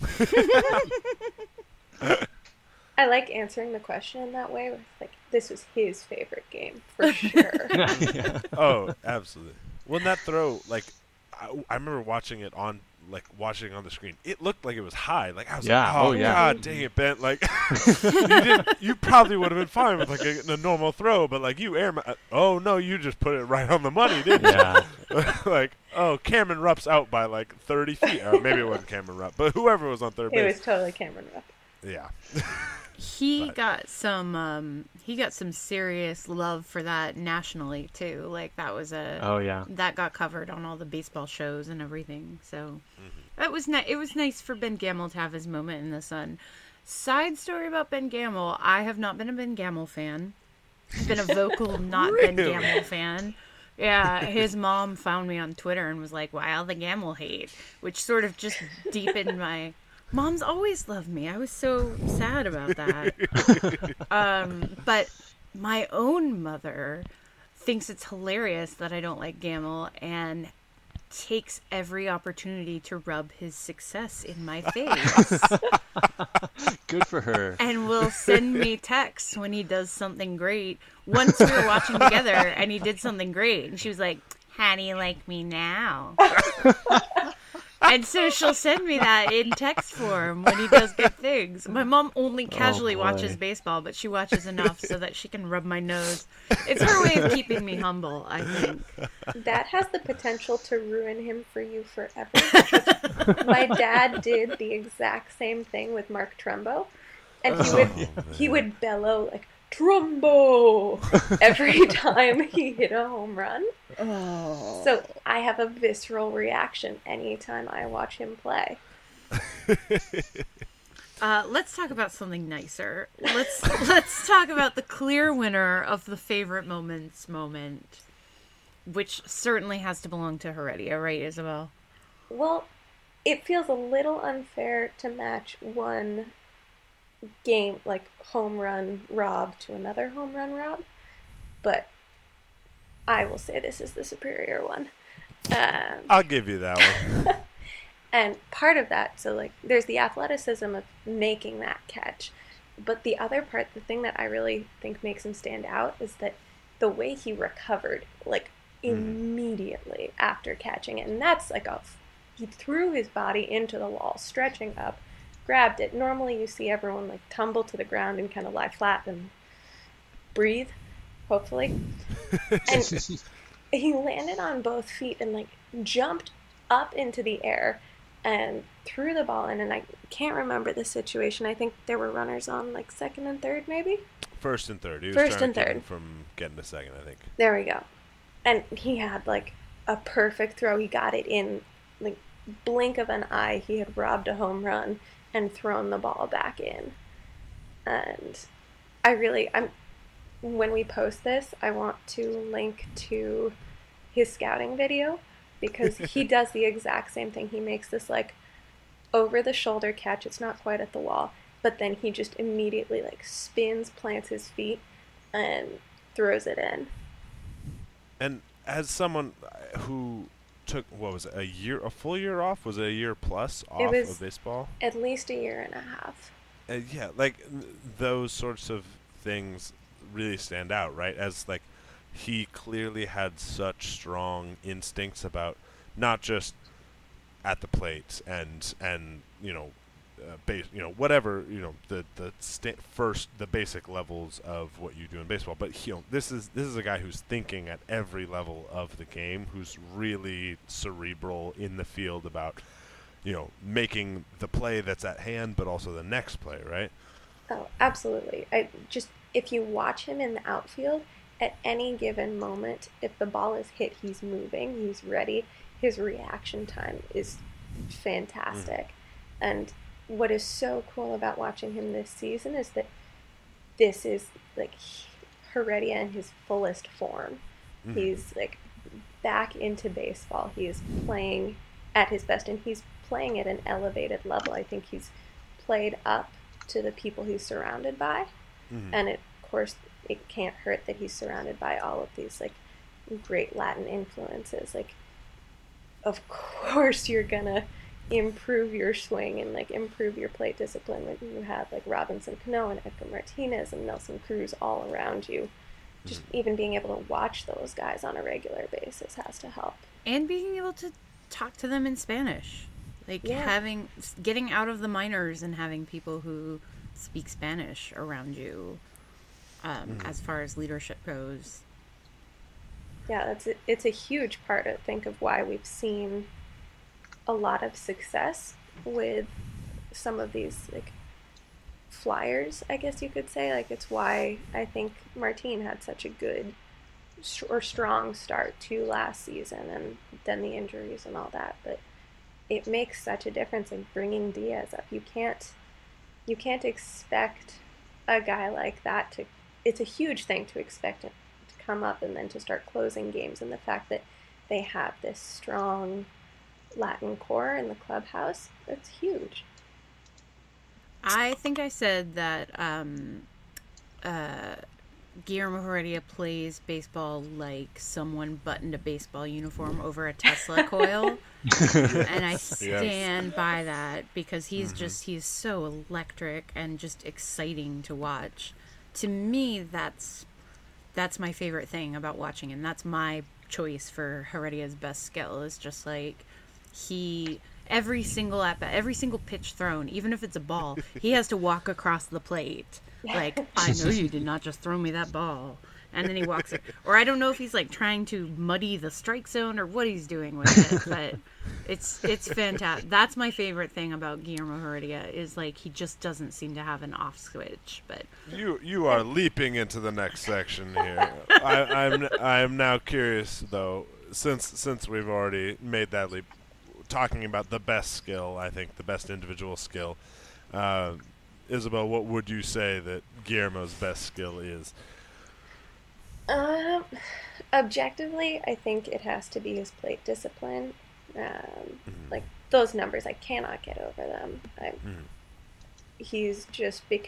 S6: I like answering the question in that way. Like, this was his favorite game for sure.
S2: Oh, absolutely. When that throw, like, I remember watching it on the screen. It looked like it was high. Like, I was
S5: Yeah,
S2: like, oh,
S5: oh, yeah.
S2: God dang it, Ben. Like, you probably would have been fine with, like, a normal throw, but, like, oh, no, you just put it right on the money, didn't you?
S5: Yeah.
S2: Like, oh, Cameron Rupp's out by, like, 30 feet. Or maybe it wasn't Cameron Rupp, but whoever was on third
S6: It
S2: base.
S6: was totally Cameron Rupp.
S2: Yeah.
S1: He got some serious love for that nationally too. Like that was
S5: Oh yeah.
S1: that got covered on all the baseball shows and everything. So it was nice for Ben Gamble to have his moment in the sun. Side story about Ben Gamble: I have not been a Ben Gamble fan. I've been a vocal not Ben
S2: Really?
S1: Gamble fan. Yeah, his mom found me on Twitter and was like, "Wow, the Gamble hate," which sort of just deepened my. Moms always loved me. I was so sad about that. But my own mother thinks it's hilarious that I don't like Gamble and takes every opportunity to rub his success in my face.
S5: Good for her.
S1: And will send me texts when he does something great. Once we were watching together and he did something great, and she was like, "How do you like me now?" And so she'll send me that in text form when he does good things. My mom only casually
S5: boy.
S1: watches baseball, but she watches enough so that she can rub my nose. It's her way of keeping me humble, I think.
S6: That has the potential to ruin him for you forever. Because my dad did the exact same thing with Mark Trumbo, and he would bellow like "Trumbo" every time he hit a home run.
S1: Oh.
S6: So I have a visceral reaction anytime I watch him play.
S1: Let's talk about something nicer. Let's talk about the clear winner of the favorite moments moment, which certainly has to belong to Heredia, right, Isabel?
S6: Well, it feels a little unfair to match one game, like home run rob, to another home run rob, but I will say this is the superior one.
S2: I'll give you that one.
S6: And part of that, so like there's the athleticism of making that catch, but the other part, the thing that I really think makes him stand out is that the way he recovered, like immediately after catching it, and that's like he threw his body into the wall, stretching up, grabbed it. Normally you see everyone like tumble to the ground and kind of lie flat and breathe, hopefully. And he landed on both feet and like jumped up into the air and threw the ball in, and I can't remember the situation. I think there were runners on like second and third, maybe?
S2: First and third. He was
S6: First
S2: trying
S6: and
S2: to keep
S6: third.
S2: him from getting a second, I think.
S6: There we go. And he had like a perfect throw. He got it in like blink of an eye. He had robbed a home run and thrown the ball back in. And I'm when we post this, I want to link to his scouting video because he does the exact same thing. He makes this like over the shoulder catch. It's not quite at the wall, but then he just immediately like spins, plants his feet, and throws it in.
S2: And as someone who took, what was it, a full year off? Was it a year plus off of baseball?
S6: At least a year and a half.
S2: Yeah, like those sorts of things really stand out, right? As like he clearly had such strong instincts about not just at the plate and base, whatever, the basic levels of what you do in baseball, but this is a guy who's thinking at every level of the game, who's really cerebral in the field about making the play that's at hand, but also the next play, right?
S6: Oh, absolutely. If you watch him in the outfield, at any given moment, if the ball is hit, he's moving, he's ready. His reaction time is fantastic. And what is so cool about watching him this season is that this is like Heredia in his fullest form. He's like back into baseball. He is playing at his best, and he's playing at an elevated level. I think he's played up to the people he's surrounded by. And of course, it can't hurt that he's surrounded by all of these like great Latin influences. Like, of course you're gonna improve your swing and like improve your plate discipline when you have like Robinson Cano and Edgar Martinez and Nelson Cruz all around you. Just even being able to watch those guys on a regular basis has to help.
S1: And being able to talk to them in Spanish. Like getting out of the minors and having people who speak Spanish around you, as far as leadership goes.
S6: Yeah, it's a huge part, I think, of why we've seen a lot of success with some of these like flyers, I guess you could say. Like, it's why I think Martin had such a good or strong start to last season, and then the injuries and all that. But it makes such a difference in bringing Diaz up. You can't expect a guy like that to. It's a huge thing to expect him to come up and then to start closing games, and the fact that they have this strong Latin core in the clubhouse, that's huge.
S1: I think I said that Guillermo Heredia plays baseball like someone buttoned a baseball uniform over a Tesla coil. And I stand by that because he's so electric and just exciting to watch. To me, that's my favorite thing about watching him. That's my choice for Heredia's best skill, is just like every single pitch thrown, even if it's a ball, he has to walk across the plate. Like, I know you did not just throw me that ball. And then he walks it. Or I don't know if he's like trying to muddy the strike zone or what he's doing with it, but it's fantastic. That's my favorite thing about Guillermo Heredia, is like he just doesn't seem to have an off switch. But
S2: you are leaping into the next section here. I'm now curious though, since we've already made that leap, talking about the best skill, I think the best individual skill. Isabel, what would you say that Guillermo's best skill is?
S6: Objectively, I think it has to be his plate discipline. Like, those numbers, I cannot get over them. He's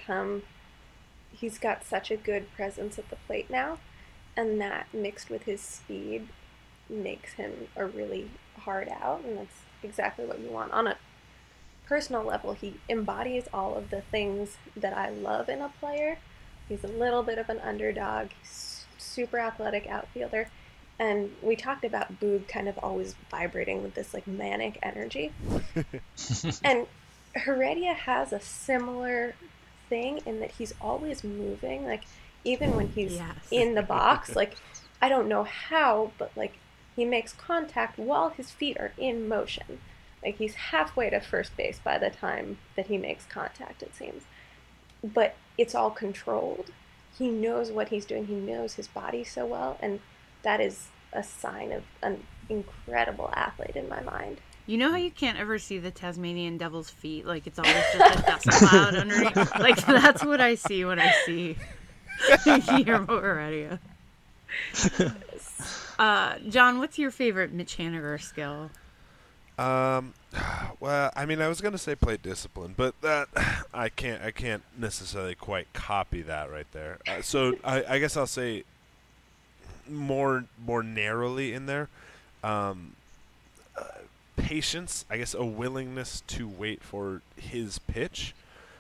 S6: got such a good presence at the plate now, and that mixed with his speed makes him a really hard out, and that's exactly what you want. On a personal level, he embodies all of the things that I love in a player. He's a little bit of an underdog. He's super athletic outfielder, and we talked about Boog kind of always vibrating with this like manic energy. And Heredia has a similar thing in that he's always moving, like even when he's in the box, like I don't know how, but like he makes contact while his feet are in motion. Like, he's halfway to first base by the time that he makes contact, it seems. But it's all controlled. He knows what he's doing. He knows his body so well, and that is a sign of a incredible athlete in my mind.
S1: You know how you can't ever see the Tasmanian devil's feet? Like, it's always just a dust cloud underneath? Like, that's what I see when I see Guillermo Heredia. John, what's your favorite Mitch Haniger skill?
S2: Well, I mean, I was gonna say plate discipline, but that I can't necessarily quite copy that right there. So I guess I'll say more narrowly in there. Patience, I guess, a willingness to wait for his pitch.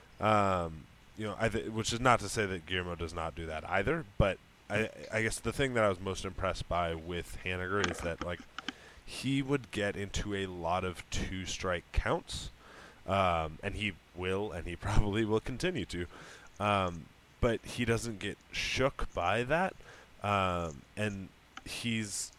S2: Which is not to say that Guillermo does not do that either, but I guess the thing that I was most impressed by with Haniger is that, like, he would get into a lot of two-strike counts, and he probably will continue to, but he doesn't get shook by that, and he's,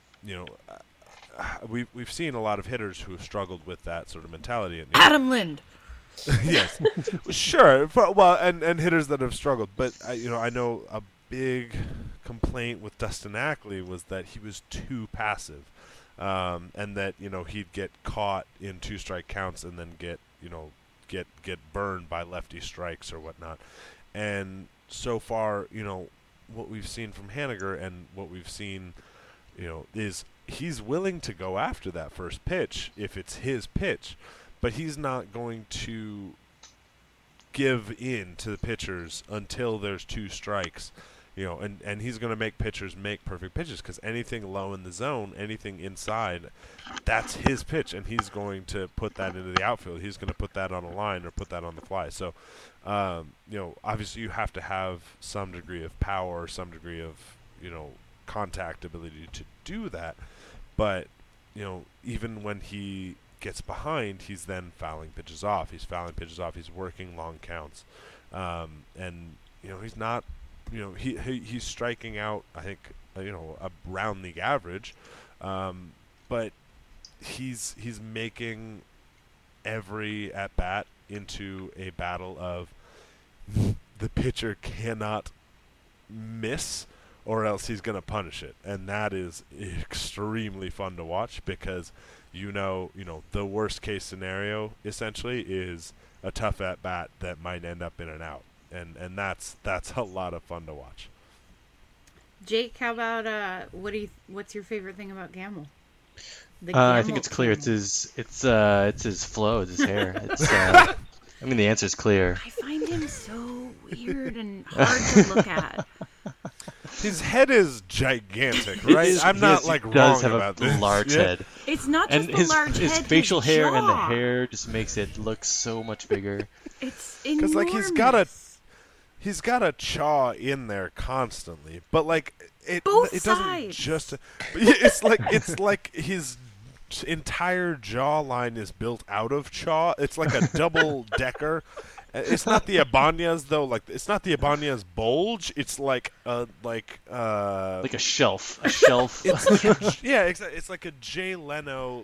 S2: we've seen a lot of hitters who have struggled with that sort of mentality. And,
S1: Adam Lind!
S2: Yes, sure. Well, and hitters that have struggled, but I know a big complaint with Dustin Ackley was that he was too passive, and that he'd get caught in two-strike counts and then get burned by lefty strikes or whatnot. And so far, what we've seen from Haniger and what we've seen, is he's willing to go after that first pitch if it's his pitch. But he's not going to give in to the pitchers until there's two strikes, and he's going to make pitchers make perfect pitches, because anything low in the zone, anything inside, that's his pitch, and he's going to put that into the outfield. He's going to put that on a line or put that on the fly. So, obviously you have to have some degree of power, some degree of, contact ability to do that. But, even when he gets behind, he's then fouling pitches off. He's working long counts, and he's not. He's striking out, I think, around league average, but he's making every at bat into a battle of the pitcher cannot miss, or else he's going to punish it, and that is extremely fun to watch, because the worst case scenario essentially is a tough at bat that might end up in an out, and that's a lot of fun to watch.
S1: Jake, how about what's your favorite thing about Gamble?
S5: I think it's clear. It's his flow, it's his hair. The answer is clear.
S1: I find him so weird and hard to look at.
S2: His head is gigantic, right? I'm not wrong about this.
S5: He does have a large head.
S1: It's not just the large head.
S5: His facial hair
S1: jaw.
S5: and the hair just makes it look so much bigger.
S1: It's enormous.
S2: Because he's got a chaw in there constantly, but it doesn't
S1: sides.
S2: just. It's like his entire jawline is built out of chaw. It's like a double decker. It's not the Ibanez though. It's not the Ibanez bulge. It's like a
S5: shelf. A shelf.
S2: It's like a Jay Leno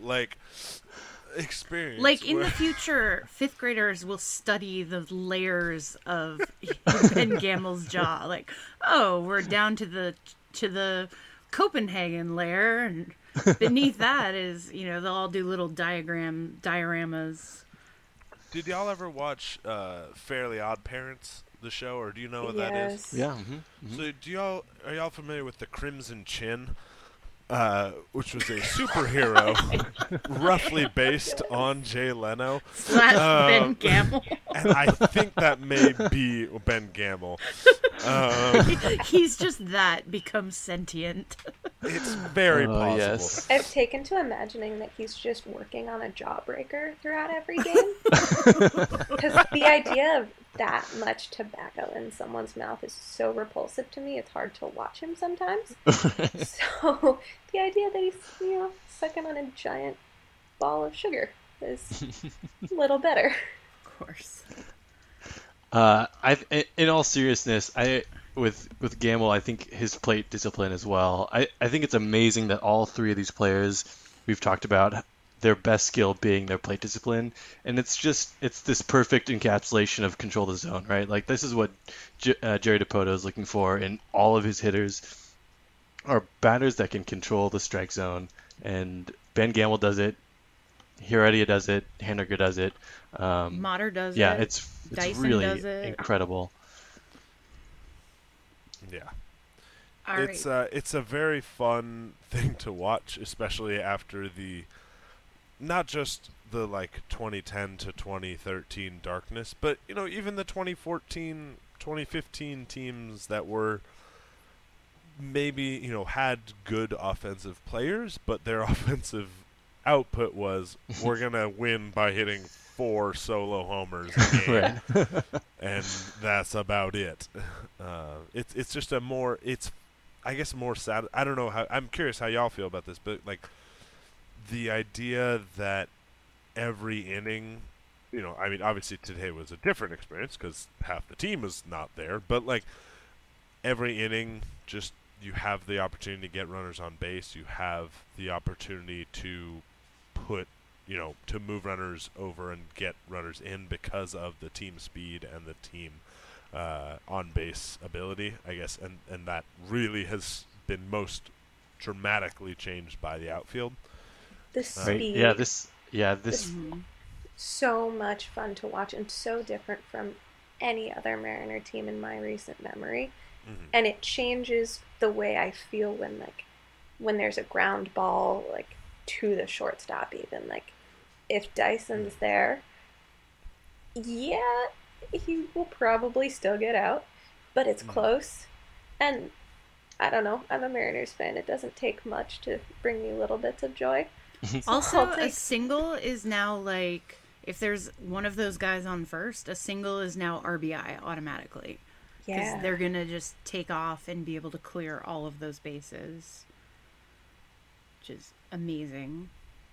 S2: experience.
S1: In the future, fifth graders will study the layers of Ben Gamble's jaw. We're down to the Copenhagen layer, and beneath that is they'll all do little dioramas.
S2: Did y'all ever watch Fairly Odd Parents, the show, or do you know what that is?
S5: Yeah.
S2: So are y'all familiar with the Crimson Chin, which was a superhero roughly based on Jay Leno
S1: / Ben Gamble?
S2: And I think that may be Ben Gamble.
S1: He's just becomes sentient.
S2: It's very possible.
S5: Yes.
S6: I've taken to imagining that he's just working on a jawbreaker throughout every game. Because the idea of that much tobacco in someone's mouth is so repulsive to me, it's hard to watch him sometimes. So the idea that he's, sucking on a giant ball of sugar is a little better.
S1: Of course.
S5: In all seriousness, with Gamble, I think his plate discipline as well. I think it's amazing that all three of these players we've talked about, their best skill being their plate discipline, and it's this perfect encapsulation of control the zone, right? This is what Jerry Dipoto is looking for in all of his hitters. are batters that can control the strike zone, and Ben Gamel does it. Heredia does it. Haniger does it.
S1: Mater does
S5: Yeah,
S1: it.
S5: it's
S1: Dyson
S5: really
S1: does it.
S5: incredible.
S2: Yeah.
S1: All
S2: It's
S1: right.
S2: it's a very fun thing to watch, especially after the not just the like 2010 to 2013 darkness, but even the 2014, 2015 teams that were maybe had good offensive players, but their offensive output was we're gonna win by hitting 4 solo homers a game,
S5: Right.
S2: and that's about it. It's just a more I guess more sad. I don't know how. I'm curious how y'all feel about this, but like the idea that every inning, I mean, obviously today was a different experience because half the team was not there, but like every inning, just you have the opportunity to get runners on base. You have the opportunity to put, to move runners over and get runners in because of the team speed and the team on base ability, I guess, and that really has been most dramatically changed by the outfield.
S6: The
S5: Right.
S6: speed.
S5: This
S1: Mhm.
S6: So much fun to watch and so different from any other Mariner team in my recent memory.
S2: Mhm.
S6: And it changes the way I feel when there's a ground ball to the shortstop even. Like if Dyson's there, yeah, he will probably still get out, but it's close. And I don't know, I'm a Mariners fan. It doesn't take much to bring me little bits of joy. So
S1: Also,
S6: I'll
S1: a
S6: take
S1: single is now like if there's one of those guys on first, a single is now RBI automatically because
S6: yeah.
S1: they're gonna just take off and be able to clear all of those bases, which is amazing.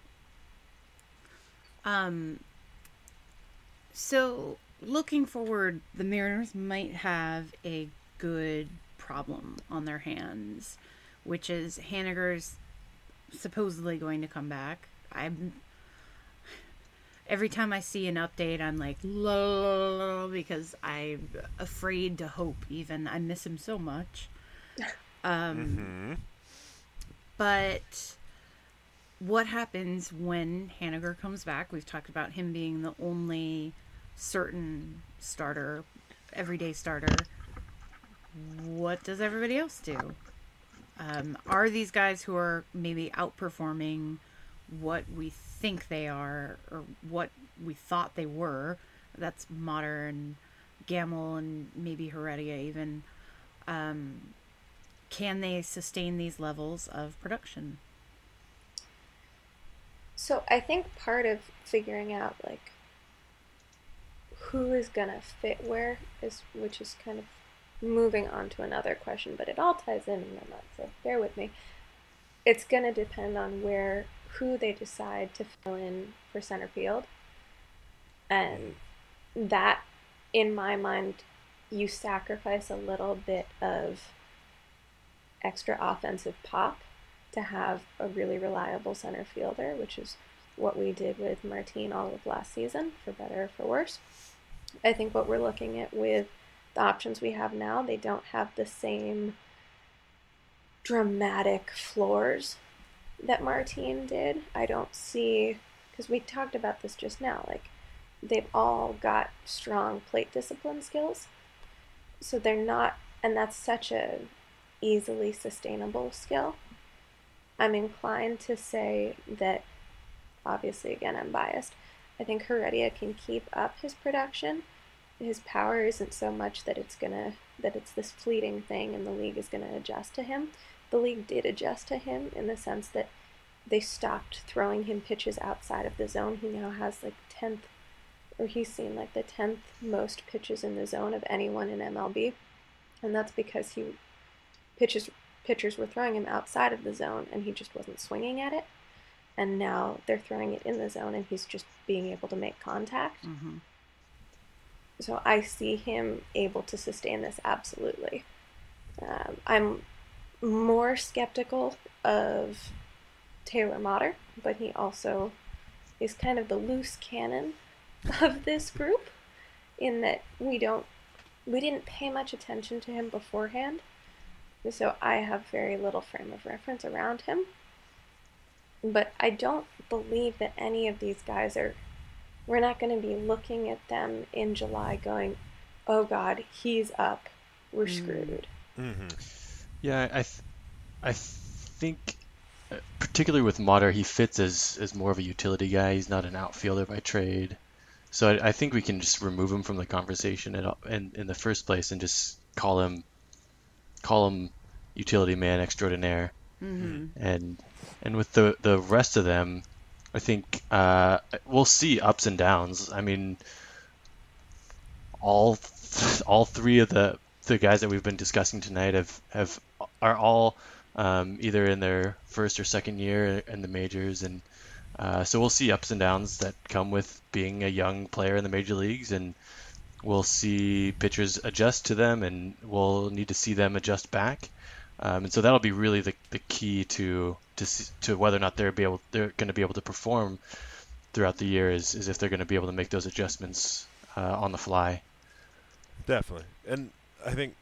S1: So looking forward, the Mariners might have a good problem on their hands, which is Haniger's supposedly going to come back. I'm every time I see an update, I'm like, low, because I'm afraid to hope. Even I miss him so much. But what happens when Haniger comes back? We've talked about him being the only certain starter, everyday starter. What does everybody else do? Are these guys who are maybe outperforming what we think they are or what we thought they were? That's Mater and Gamel and maybe Heredia even. Can they sustain these levels of production?
S6: So I think part of figuring out who is gonna fit where which is kind of moving on to another question, but it all ties in that, so bear with me. It's gonna depend on who they decide to fill in for center field, and that, in my mind, you sacrifice a little bit of extra offensive pop to have a really reliable center fielder, which is what we did with Martin all of last season, for better or for worse. I think what we're looking at with the options we have now, they don't have the same dramatic floors that Martin did. I don't see, because we talked about this just now, they've all got strong plate discipline skills. So they're not, and that's such a easily sustainable skill. I'm inclined to say that, obviously, again, I'm biased. I think Heredia can keep up his production. His power isn't so much that it's this fleeting thing and the league is gonna adjust to him. The league did adjust to him in the sense that they stopped throwing him pitches outside of the zone. He now has he's seen the 10th most pitches in the zone of anyone in MLB. And that's because pitchers were throwing him outside of the zone and he just wasn't swinging at it. And now they're throwing it in the zone and he's just being able to make contact.
S1: Mm-hmm.
S6: So I see him able to sustain this absolutely. I'm more skeptical of Taylor Mater, but he also is kind of the loose cannon of this group in that we didn't pay much attention to him beforehand. So I have very little frame of reference around him. But I don't believe that any of these guys are, we're not going to be looking at them in July going, oh God, he's up. We're screwed.
S2: Mm-hmm.
S5: Yeah, I think particularly with Motter, he fits as more of a utility guy. He's not an outfielder by trade. So I think we can just remove him from the conversation in the first place and just call him utility man extraordinaire. And with the rest of them, I think we'll see ups and downs. I mean, all three of the guys that we've been discussing tonight are all either in their first or second year in the majors, and so we'll see ups and downs that come with being a young player in the major leagues, and we'll see pitchers adjust to them, and we'll need to see them adjust back. And so that'll be really the key to whether or not they're going to be able to perform throughout the year is if they're going to be able to make those adjustments on the fly.
S2: Definitely. And I think,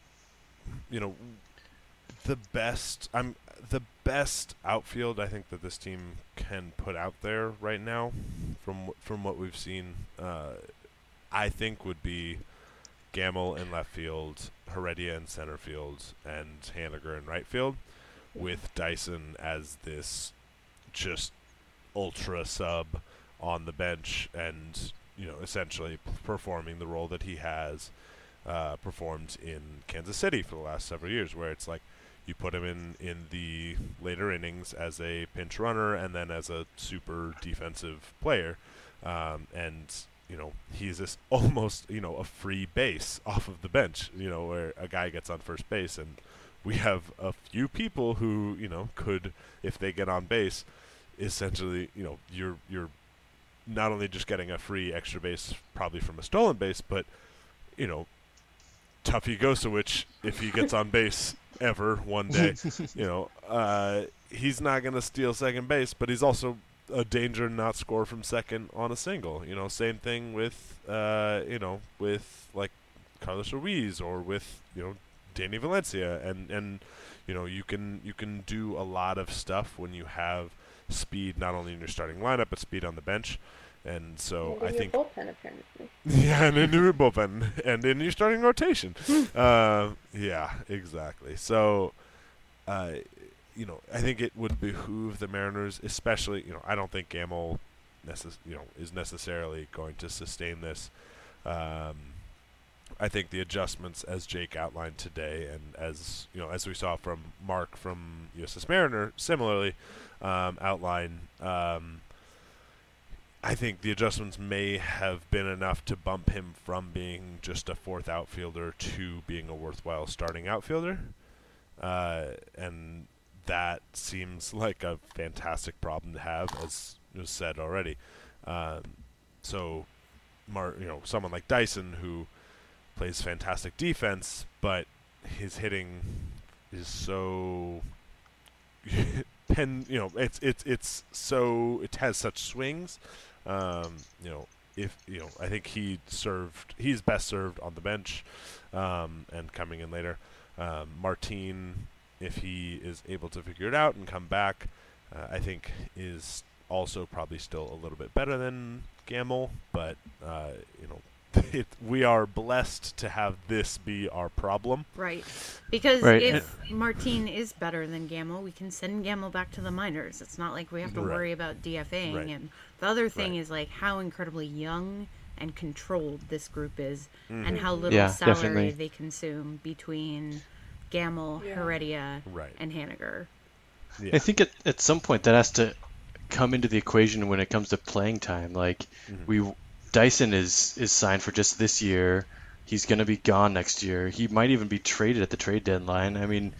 S2: the best outfield I think that this team can put out there right now from what we've seen, I think would be Gamel in left field, Heredia in center field, and Haniger in right field, with Dyson as this just ultra sub on the bench and, essentially performing the role that he has performed in Kansas City for the last several years, where it's like you put him in the later innings as a pinch runner and then as a super defensive player, and he's this almost a free base off of the bench, where a guy gets on first base, and we have a few people who could, if they get on base, essentially you're not only just getting a free extra base probably from a stolen base, but Tuffy Gosowicz, if he gets on base ever one day, he's not going to steal second base, but he's also a danger to not score from second on a single. Same thing with with like Carlos Ruiz or with Danny Valencia, and you can do a lot of stuff when you have speed not only in your starting lineup but speed on the bench. And so
S6: And in
S2: I
S6: your
S2: think
S6: bullpen, apparently.
S2: yeah, and in your bullpen and in your starting rotation. Yeah, exactly. So I think it would behoove the Mariners, especially, I don't think Gamel is necessarily going to sustain this. I think the adjustments, as Jake outlined today, and as we saw from Mark from USS Mariner, similarly outline. I think the adjustments may have been enough to bump him from being just a fourth outfielder to being a worthwhile starting outfielder, and that seems like a fantastic problem to have, as was said already. So, someone like Dyson, who plays fantastic defense, but his hitting is so it's so, it has such swings. I think he's best served on the bench, and coming in later. Martin, if he is able to figure it out and come back, I think is also probably still a little bit better than Gamel, but we are blessed to have this be our problem.
S1: Right. Because
S5: Right.
S1: if Martin is better than Gamel, we can send Gamel back to the minors. It's not like we have to
S2: Right.
S1: worry about DFAing.
S2: Right.
S1: And the other thing
S2: Right.
S1: is like how incredibly young and controlled this group is, and how little
S5: Yeah,
S1: salary
S5: definitely.
S1: they consume between Gamel,
S6: Yeah.
S1: Heredia,
S2: Right.
S1: and Haniger.
S2: Yeah.
S5: I think at some point that has to come into the equation when it comes to playing time. Like Dyson is signed for just this year. He's going to be gone next year. He might even be traded at the trade deadline. I mean,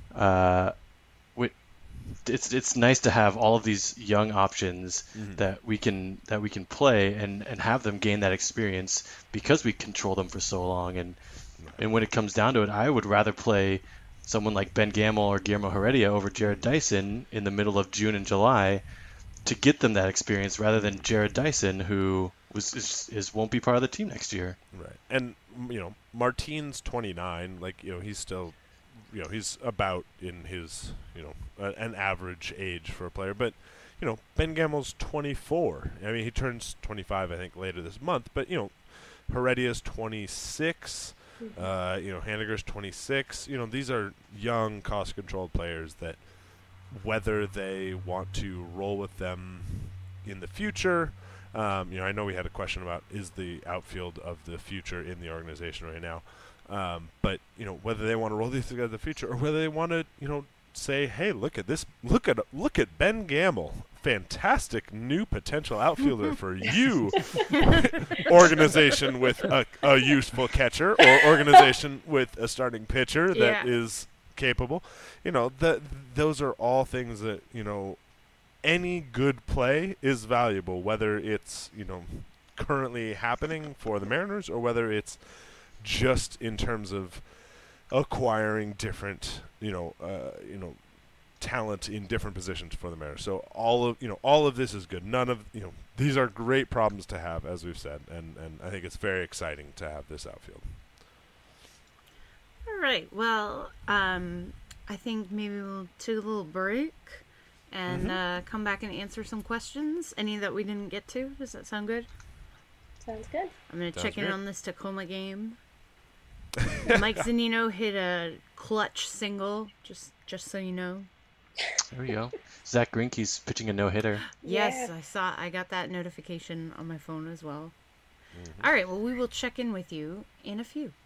S5: it's nice to have all of these young options that we can play and have them gain that experience because we control them for so long. And when it comes down to it, I would rather play someone like Ben Gamel or Guillermo Heredia over Jared Dyson in the middle of June and July to get them that experience rather than Jared Dyson, who won't be part of the team next year.
S2: Right. And Martin's 29, like he's still he's about in his, an average age for a player. But, Ben Gamel's 24. I mean, he turns 25, I think, later this month. But, Heredia's 26. Hanniger's 26. These are young, cost-controlled players that whether they want to roll with them in the future. I know we had a question about is the outfield of the future in the organization right now. But whether they want to roll these together in the future or whether they want to, say, hey, look at this, look at Ben Gamel, fantastic new potential outfielder for you, organization with a useful catcher or organization with a starting pitcher that is capable. Those are all things that any good play is valuable, whether it's currently happening for the Mariners or whether it's just in terms of acquiring different talent in different positions for the Mariners. So all of this is good. None of these are great problems to have, as we've said, and I think it's very exciting to have this outfield.
S1: All right. Well, I think maybe we'll take a little break and come back and answer some questions. Any that we didn't get to. Does that sound good?
S6: Sounds good.
S1: I'm going to check in
S2: great.
S1: on this Tacoma game. Mike Zunino hit a clutch single, just so you know.
S5: There we go. Zach Greinke's pitching a no-hitter.
S1: Yes,
S6: Yeah.
S1: I got that notification on my phone as well. All right, well, we will check in with you in a few.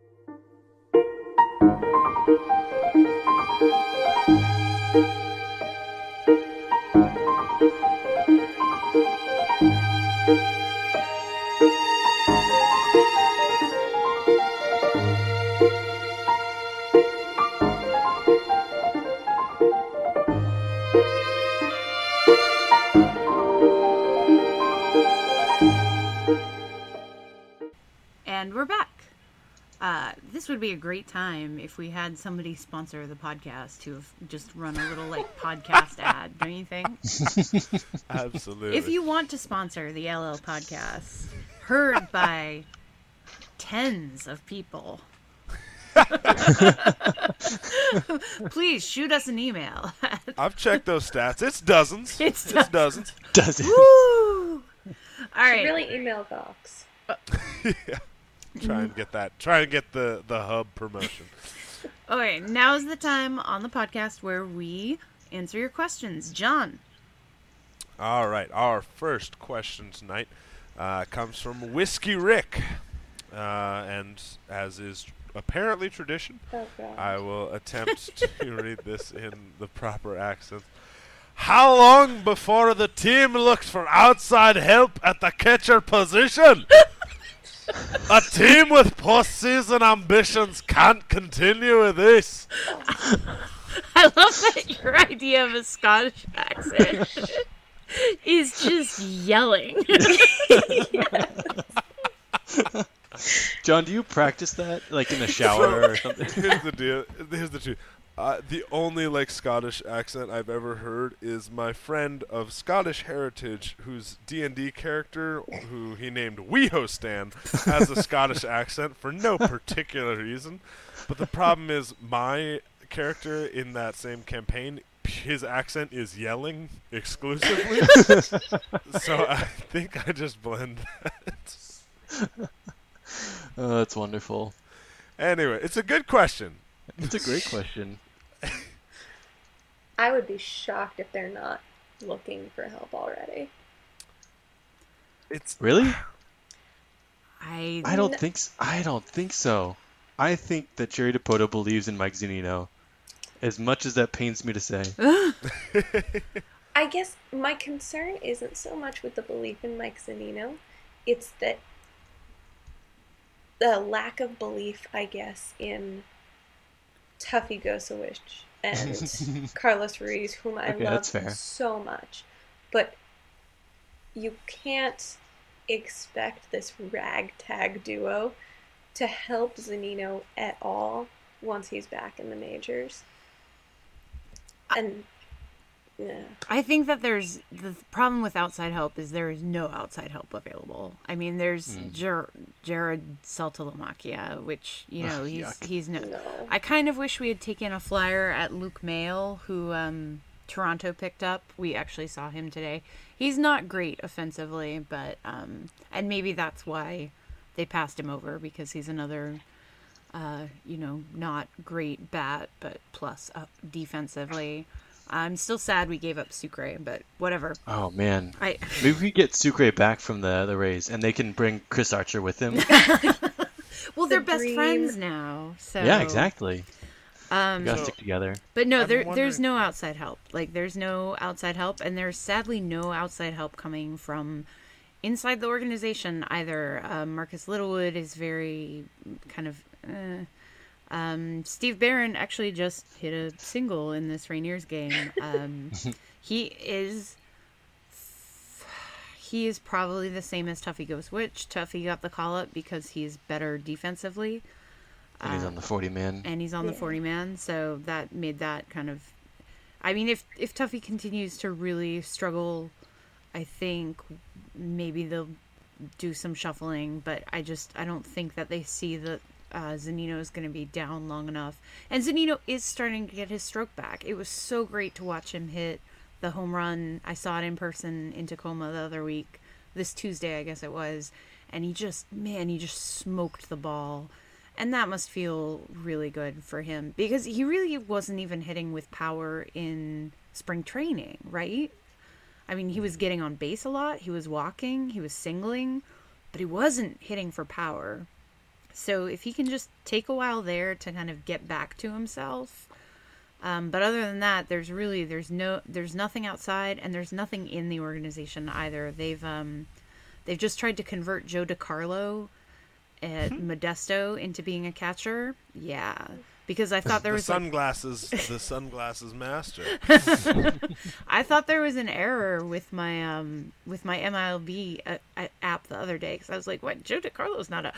S1: And we're back. This would be a great time if we had somebody sponsor the podcast to have just run a little podcast ad, don't you think?
S2: Absolutely.
S1: If you want to sponsor the LL podcast, heard by tens of people, please shoot us an email.
S2: I've checked those stats. It's dozens.
S1: It's
S2: dozens.
S5: Does it?
S1: Woo! All right.
S6: Really email Vox.
S2: Yeah. Try and get that. Try and get the hub promotion.
S1: Okay, now is the time on the podcast where we answer your questions. John.
S2: All right. Our first question tonight comes from Whiskey Rick. And as is apparently tradition,
S6: Oh, God.
S2: I will attempt to read this in the proper accent. How long before the team looks for outside help at the catcher position? A team with postseason ambitions can't continue with this.
S1: I love that your idea of a Scottish accent is just yelling.
S5: John, do you practice that like in the shower or something?
S2: Here's the deal. Here's the truth. The only Scottish accent I've ever heard is my friend of Scottish heritage, whose D&D character, who he named Weho Stan, has a Scottish accent for no particular reason. But the problem is my character in that same campaign, his accent is yelling exclusively. So I think I just blend that.
S5: Oh, that's wonderful.
S2: Anyway, it's a good question.
S5: It's a great question.
S6: I would be shocked if they're not looking for help already.
S2: It's
S5: Really?
S1: I
S5: I don't think so. I think that Jerry Dipoto believes in Mike Zunino, as much as that pains me to say.
S6: I guess my concern isn't so much with the belief in Mike Zunino. It's that the lack of belief, I guess, in Tuffy Gosowich and Carlos Ruiz, whom I
S5: Okay,
S6: love
S5: that's fair.
S6: so much. But you can't expect this ragtag duo to help Zunino at all once he's back in the majors. And Yeah.
S1: I think that there's the problem with outside help is there is no outside help available. I mean, there's Jared Saltalamacchia, which he's no.
S6: No.
S1: I kind of wish we had taken a flyer at Luke Mail, who Toronto picked up. We actually saw him today. He's not great offensively, but and maybe that's why they passed him over, because he's another not great bat, but plus defensively. I'm still sad we gave up Sucre, but whatever.
S5: Oh man, maybe we get Sucre back from the Rays, and they can bring Chris Archer with him.
S1: Well, they're best
S6: dream.
S1: friends now, so
S5: Yeah, exactly. We gotta
S2: So-
S5: stick together.
S1: But no,
S2: I'm
S1: there's
S2: wondering-
S1: no outside help. Like, there's no outside help, and there's sadly no outside help coming from inside the organization either. Marcus Littlewood is very kind of. Steve Barron actually just hit a single in this Rainiers game. He is probably the same as Tuffy Ghost Witch. Tuffy got the call up because he's better defensively.
S5: And he's on the 40-man.
S1: And he's on the 40-man, so that made that kind of... I mean, if Tuffy continues to really struggle, I think maybe they'll do some shuffling, but I don't think that they see that Zunino is going to be down long enough. And Zunino is starting to get his stroke back. It was so great to watch him hit the home run. I saw it in person in Tacoma the other week, this Tuesday, I guess it was, and he just smoked the ball. And that must feel really good for him, because he really wasn't even hitting with power in spring training, right? I mean, he was getting on base a lot, he was walking, he was singling, but he wasn't hitting for power. So if he can just take a while there to kind of get back to himself. But other than that, there's nothing outside, and there's nothing in the organization either. They've just tried to convert Joe DiCarlo at Modesto into being a catcher. Yeah, because I thought there was
S2: the sunglasses master.
S1: I thought there was an error with my MLB app the other day, because I was like, what, Joe DiCarlo's not a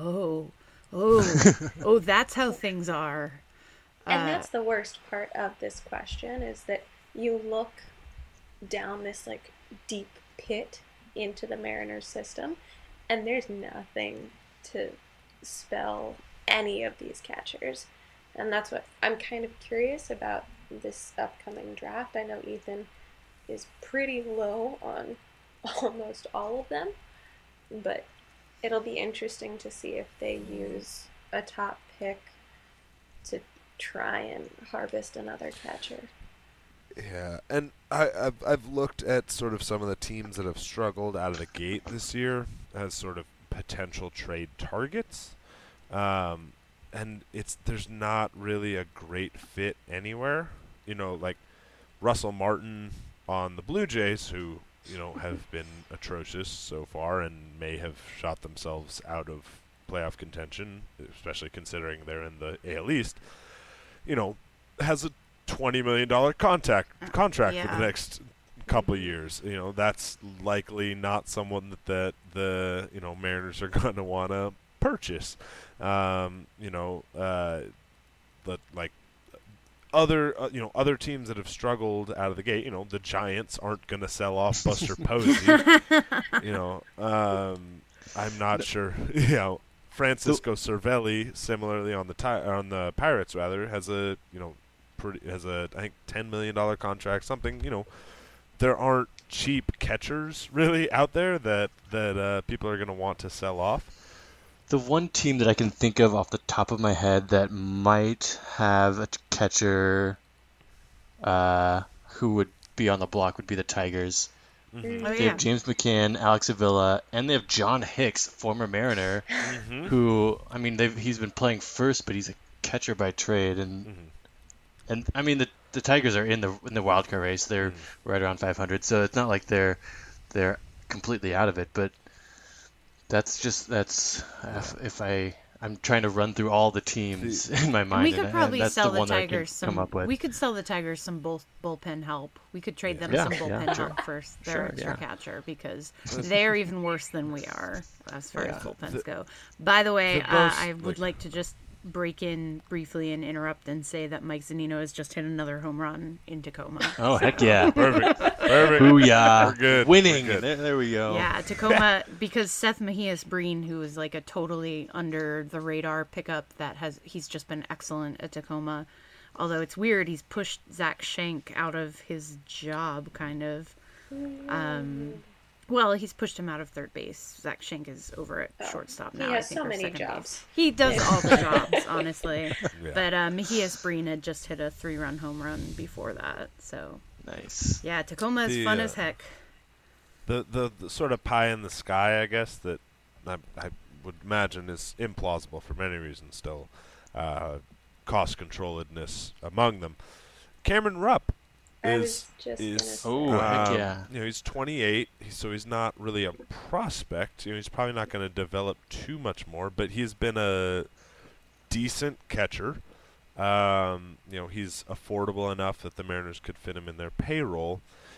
S1: that's how things are.
S6: And that's the worst part of this question, is that you look down this like deep pit into the Mariners system, and there's nothing to spell any of these catchers. And that's what I'm kind of curious about this upcoming draft. I know Ethan is pretty low on almost all of them, but it'll be interesting to see if they use a top pick to try and harvest another catcher.
S2: Yeah, and I've looked at sort of some of the teams that have struggled out of the gate this year as sort of potential trade targets, and there's not really a great fit anywhere. Like Russell Martin on the Blue Jays, who have been atrocious so far and may have shot themselves out of playoff contention, especially considering they're in the AL East. Has a $20 million contract for the next couple of years. That's likely not someone that the Mariners are going to want to purchase. But like other teams that have struggled out of the gate, the Giants aren't going to sell off Buster Posey. I'm not sure. Francisco Cervelli, similarly on the Pirates, rather, has a I think $10 million contract. Something. There aren't cheap catchers really out there that people are going to want to sell off.
S5: The one team that I can think of off the top of my head that might have a catcher who would be on the block would be the Tigers.
S2: Mm-hmm.
S1: Oh,
S5: They have James McCann, Alex Avila, and they have John Hicks, former Mariner, who, I mean, he's been playing first, but he's a catcher by trade, and I mean the Tigers are in the wild card race. They're right around 500, so it's not like they're completely out of it. But I'm trying to run through all the teams in my mind.
S1: We could probably
S5: that's
S1: sell
S5: the
S1: the
S5: one that I can
S1: Tigers
S5: come up with.
S1: We could sell the Tigers some bullpen help. We could trade them
S5: Yeah.
S1: some
S5: Yeah,
S1: bullpen
S5: sure.
S1: help for their
S5: Sure,
S1: extra
S5: yeah.
S1: catcher, because they're even worse than we are as far as
S5: Yeah.
S1: bullpens go. By the way,
S2: the most,
S1: I would like to just break in briefly and interrupt and say that Mike Zunino has just hit another home run in Tacoma.
S5: Oh, heck yeah.
S2: Perfect.
S5: Booyah.
S2: We're good.
S5: Winning.
S2: We're good.
S5: There we go.
S1: Yeah, Tacoma, because Seth Mejias Breen, who is like a totally under the radar pickup he's just been excellent at Tacoma. Although it's weird, he's pushed Zach Schenk out of his job, kind of. Well, he's pushed him out of third base. Zach Schenk is over at shortstop now.
S6: He has
S1: I think,
S6: so
S1: or
S6: many
S1: second
S6: jobs.
S1: base. He does all the jobs, honestly.
S2: Yeah.
S1: But Mejias Breen had just hit a 3-run home run before that. So,
S5: Nice.
S1: yeah, Tacoma is fun as heck.
S2: The sort of pie in the sky, I guess, that I would imagine is implausible for many reasons still. Cost controlledness among them. Cameron Rupp
S6: I
S2: is
S6: was just gonna say.
S5: Oh, heck yeah.
S2: he's 28, so he's not really a prospect. He's probably not going to develop too much more, but he's been a decent catcher. He's affordable enough that the Mariners could fit him in their payroll,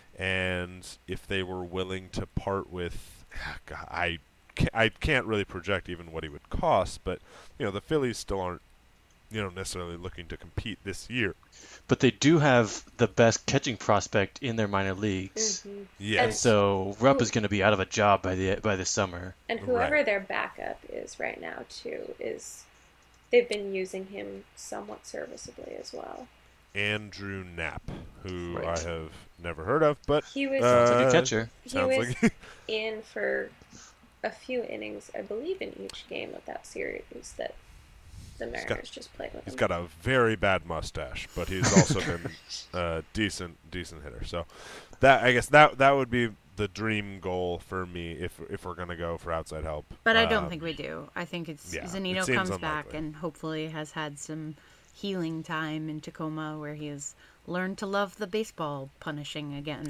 S2: and if they were willing to part with, God, I can't really project even what he would cost, but the Phillies still aren't necessarily looking to compete this year.
S5: But they do have the best catching prospect in their minor leagues.
S6: Mhm.
S2: Yes.
S6: And
S5: So Rupp is going to be out of a job by the summer.
S6: And whoever
S2: Right.
S6: their backup is right now, too, they've been using him somewhat serviceably as well.
S2: Andrew Knapp, who
S5: Right.
S2: I have never heard of, but
S6: He was
S5: Sounds like a catcher.
S6: he
S2: sounds
S6: was
S2: like
S6: in for a few innings, I believe, in each game of that series that the Mariners just played with
S2: he's
S6: him.
S2: got a very bad mustache, but he's also been a decent hitter. So I guess that would be the dream goal for me if we're gonna go for outside help.
S1: But I don't think we do. I think it's
S2: yeah, it
S1: Zunino
S2: seems
S1: comes back
S2: unlikely.
S1: and hopefully has had some healing time in Tacoma where he has learned to love the baseball punishing again.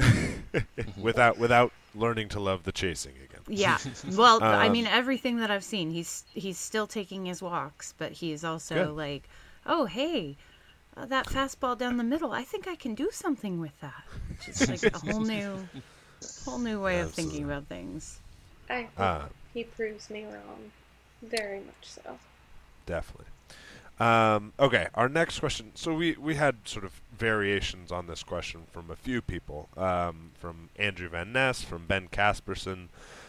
S2: without learning to love the chasing again.
S1: Yeah. Well, I mean, everything that I've seen, he's still taking his walks, but he is also
S2: Good.
S1: like, oh, hey, that fastball down the middle, I think I can do something with that. Which is like a whole new way of thinking about things.
S6: I hope he proves me wrong. Very much so.
S2: Definitely. Okay, our next question. So we had sort of variations on this question from a few people, from Andrew Van Ness, from Ben Casperson,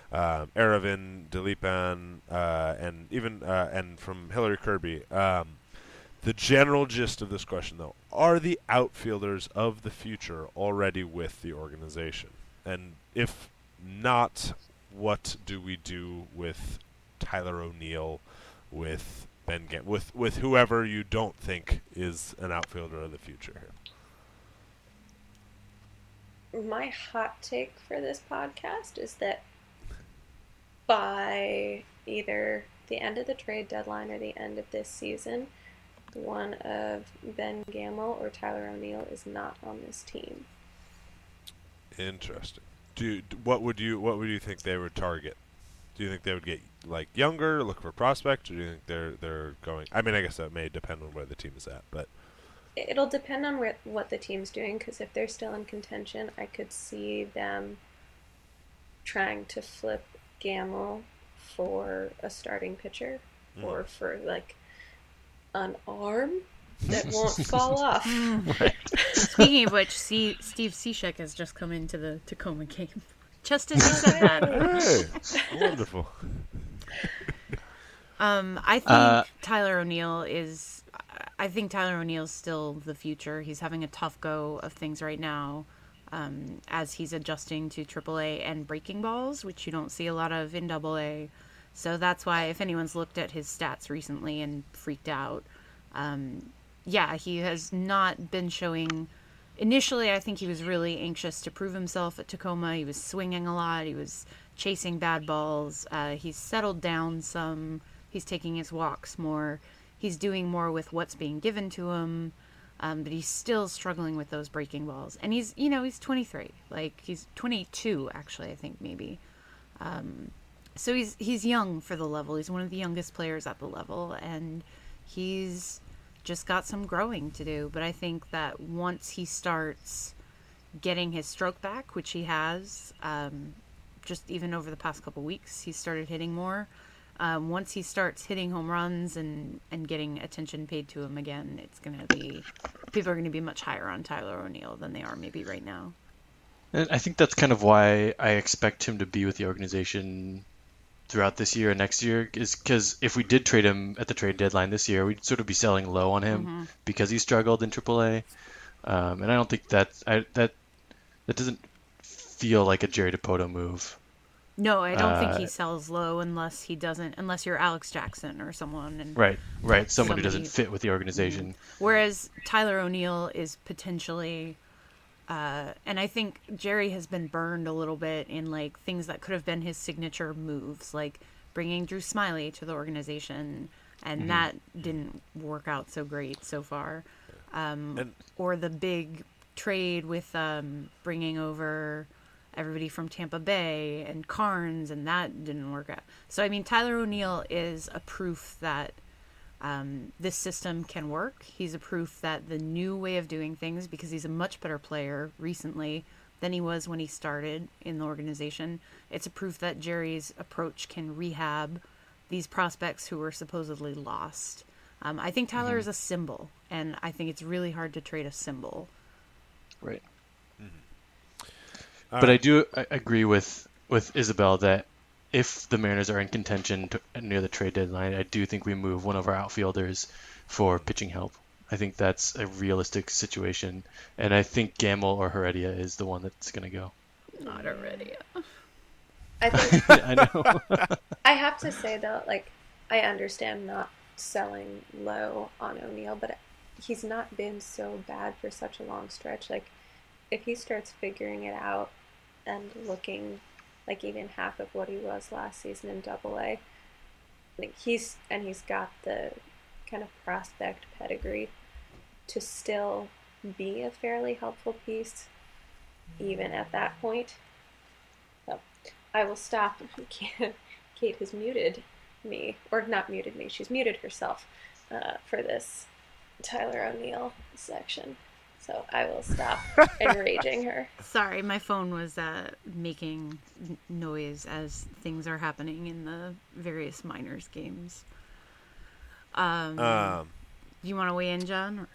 S2: Aravind Dilipan, and even and from Hillary Kirby. The general gist of this question, though, are the outfielders of the future already with the organization? And if not, what do we do with Tyler O'Neill, with Ben Gam, with whoever you don't think is an outfielder of the future here?
S6: My hot take for this podcast is that by either the end of the trade deadline or the end of this season, one of Ben Gamel or Tyler O'Neill is not on this team.
S2: Interesting. What would you think they would target? Do you think they would get like younger, look for prospects, or do you think they're going? I mean, I guess that may depend on where the team is at, but
S6: It'll depend on what the team's doing, because if they're still in contention, I could see them trying to flip Gamel for a starting pitcher or for like an arm that won't fall off.
S1: Speaking of which, Steve Cishek has just come into the Tacoma game. Just as you said that.
S2: hey, wonderful.
S1: I think Tyler O'Neill is. I think Tyler O'Neill's still the future. He's having a tough go of things right now, as he's adjusting to AAA and breaking balls, which you don't see a lot of in AA. So that's why, if anyone's looked at his stats recently and freaked out, he has not been showing. Initially, I think he was really anxious to prove himself at Tacoma. He was swinging a lot. He was chasing bad balls. He's settled down some. He's taking his walks more. He's doing more with what's being given to him. But he's still struggling with those breaking balls. And he's 23. Like, he's 22, actually, I think, maybe. So he's young for the level. He's one of the youngest players at the level. And he's just got some growing to do. But I think that once he starts getting his stroke back, which he has, just even over the past couple weeks, he started hitting more. Once he starts hitting home runs and getting attention paid to him again, it's going to be, people are going to be much higher on Tyler O'Neill than they are maybe right now.
S5: And I think that's kind of why I expect him to be with the organization throughout this year and next year, is because if we did trade him at the trade deadline this year, we'd sort of be selling low on him because he struggled in AAA. And I don't think that doesn't feel like a Jerry Dipoto move.
S1: No, I don't think he sells low unless you're Alex Jackson or someone. And
S5: Right. Someone who
S1: somebody-
S5: doesn't fit with the organization.
S1: Whereas Tyler O'Neill is potentially, and I think Jerry has been burned a little bit in like things that could have been his signature moves, like bringing Drew Smiley to the organization, and that didn't work out so great so far. Or the big trade with bringing over everybody from Tampa Bay and Carnes, and that didn't work out. So, I mean, Tyler O'Neill is a proof that this system can work. He's a proof that the new way of doing things, because he's a much better player recently than he was when he started in the organization, it's a proof that Jerry's approach can rehab these prospects who were supposedly lost. I think Tyler is a symbol, and I think it's really hard to trade a symbol.
S5: Right. But I agree with Isabel that if the Mariners are in contention near the trade deadline, I do think we move one of our outfielders for pitching help. I think that's a realistic situation, and I think Gamble or Heredia is the one that's going to go.
S1: Not already.
S6: I think
S5: I know.
S6: I have to say though, like, I understand not selling low on O'Neill, but he's not been so bad for such a long stretch. Like, if he starts figuring it out and looking like even half of what he was last season in AA, like he's got the kind of prospect pedigree to still be a fairly helpful piece even at that point. So I will stop. Kate has muted me, or not muted me, she's muted herself for this Tyler O'Neill section. So I will stop enraging her.
S1: Sorry, my phone was making noise as things are happening in the various minors games. You want to weigh in, John?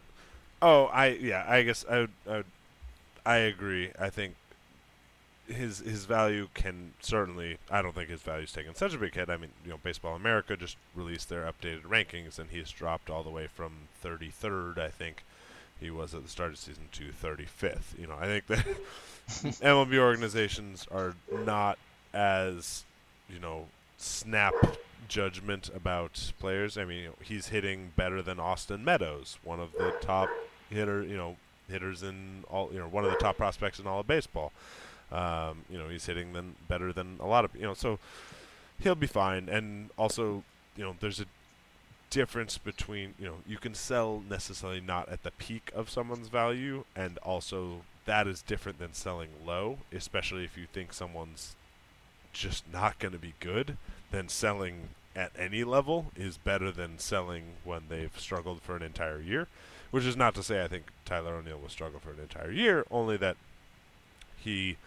S2: I guess I agree. I think his value can certainly. I don't think his value's taken such a big hit. I mean, Baseball America just released their updated rankings, and he's dropped all the way from 33rd, I think he was at the start of the season, to 35th. I think that MLB organizations are not as snap judgment about players. I mean, he's hitting better than Austin Meadows, one of the top hitters in all, one of the top prospects in all of baseball. He's hitting better than a lot of, so he'll be fine. And also, there's a difference between, you can sell necessarily not at the peak of someone's value, and also that is different than selling low, especially if you think someone's just not going to be good. Then selling at any level is better than selling when they've struggled for an entire year, which is not to say I think Tyler O'Neill will struggle for an entire year, only that he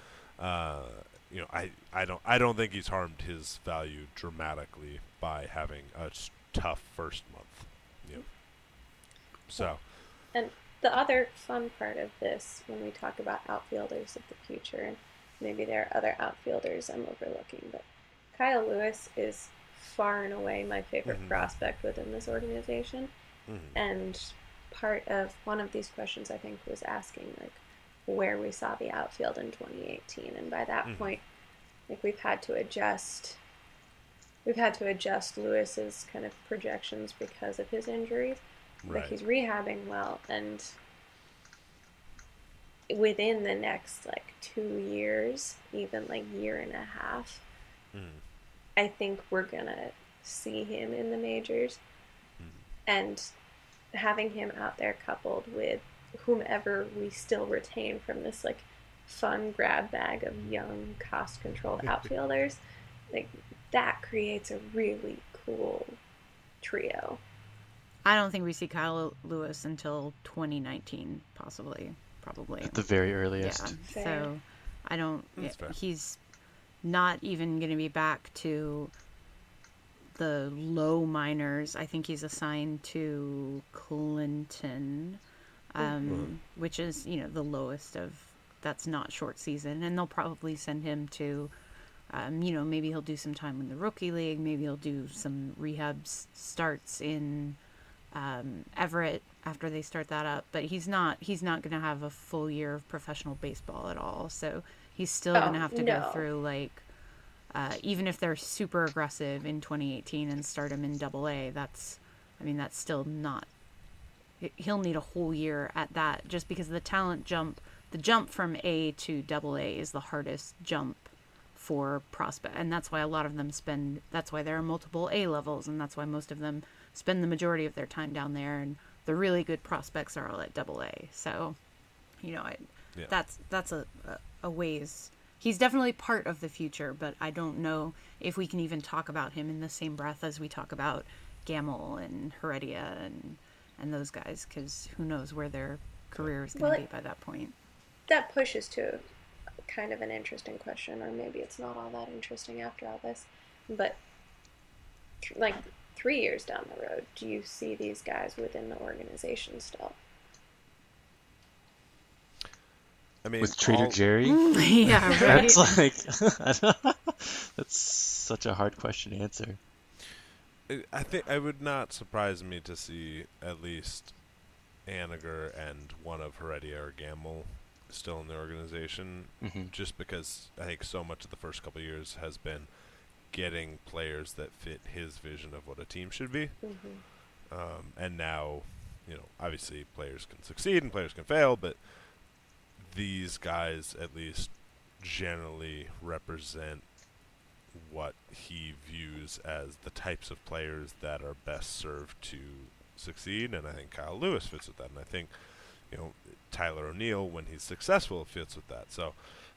S2: I don't think he's harmed his value dramatically by having a tough first month. So,
S6: and the other fun part of this, when we talk about outfielders of the future, and maybe there are other outfielders I'm overlooking, but Kyle Lewis is far and away my favorite prospect within this organization. And part of one of these questions, I think, was asking like where we saw the outfield in 2018, and by that point, like we've had to adjust Lewis's kind of projections because of his injuries.
S2: right.
S6: But he's rehabbing well, and within the next like 2 years, even like year and a half, I think we're gonna see him in the majors. And having him out there coupled with whomever we still retain from this like fun grab bag of young, cost-controlled outfielders, like that creates a really cool trio.
S1: I don't think we see Kyle Lewis until 2019, probably.
S5: At the very earliest.
S1: Yeah.
S6: Fair.
S1: So I don't.
S2: That's fair.
S1: He's not even going to be back to the low minors, I think he's assigned to Clinton, which is, the lowest of, that's not short season. And they'll probably send him to, maybe he'll do some time in the rookie league. Maybe he'll do some rehab starts in Everett after they start that up. But he's not going to have a full year of professional baseball at all. So he's still going to have to go through, like, even if they're super aggressive in 2018 and start him in AA, that's still not, he'll need a whole year at that, just because the jump from A to AA is the hardest jump for prospect. And that's why a lot of them that's why there are multiple A levels, and that's why most of them spend the majority of their time down there. And the really good prospects are all at AA. So, that's a ways. He's definitely part of the future, but I don't know if we can even talk about him in the same breath as we talk about Gamble and Heredia and those guys, because who knows where their career is going to be by that point.
S6: That pushes to kind of an interesting question, or maybe it's not all that interesting after all this, but like 3 years down the road, do you see these guys within the organization still?
S2: I mean,
S5: With Trader Jerry?
S1: Yeah, right.
S5: That's like, that's such a hard question to answer.
S2: I think it would not surprise me to see at least Aniger and one of Heredia or Gamble still in the organization, just because I think so much of the first couple of years has been getting players that fit his vision of what a team should be. And now, obviously players can succeed and players can fail, but these guys at least generally represent what he views as the types of players that are best served to succeed, and I think Kyle Lewis fits with that, and I think Tyler O'Neill, when he's successful, fits with that. So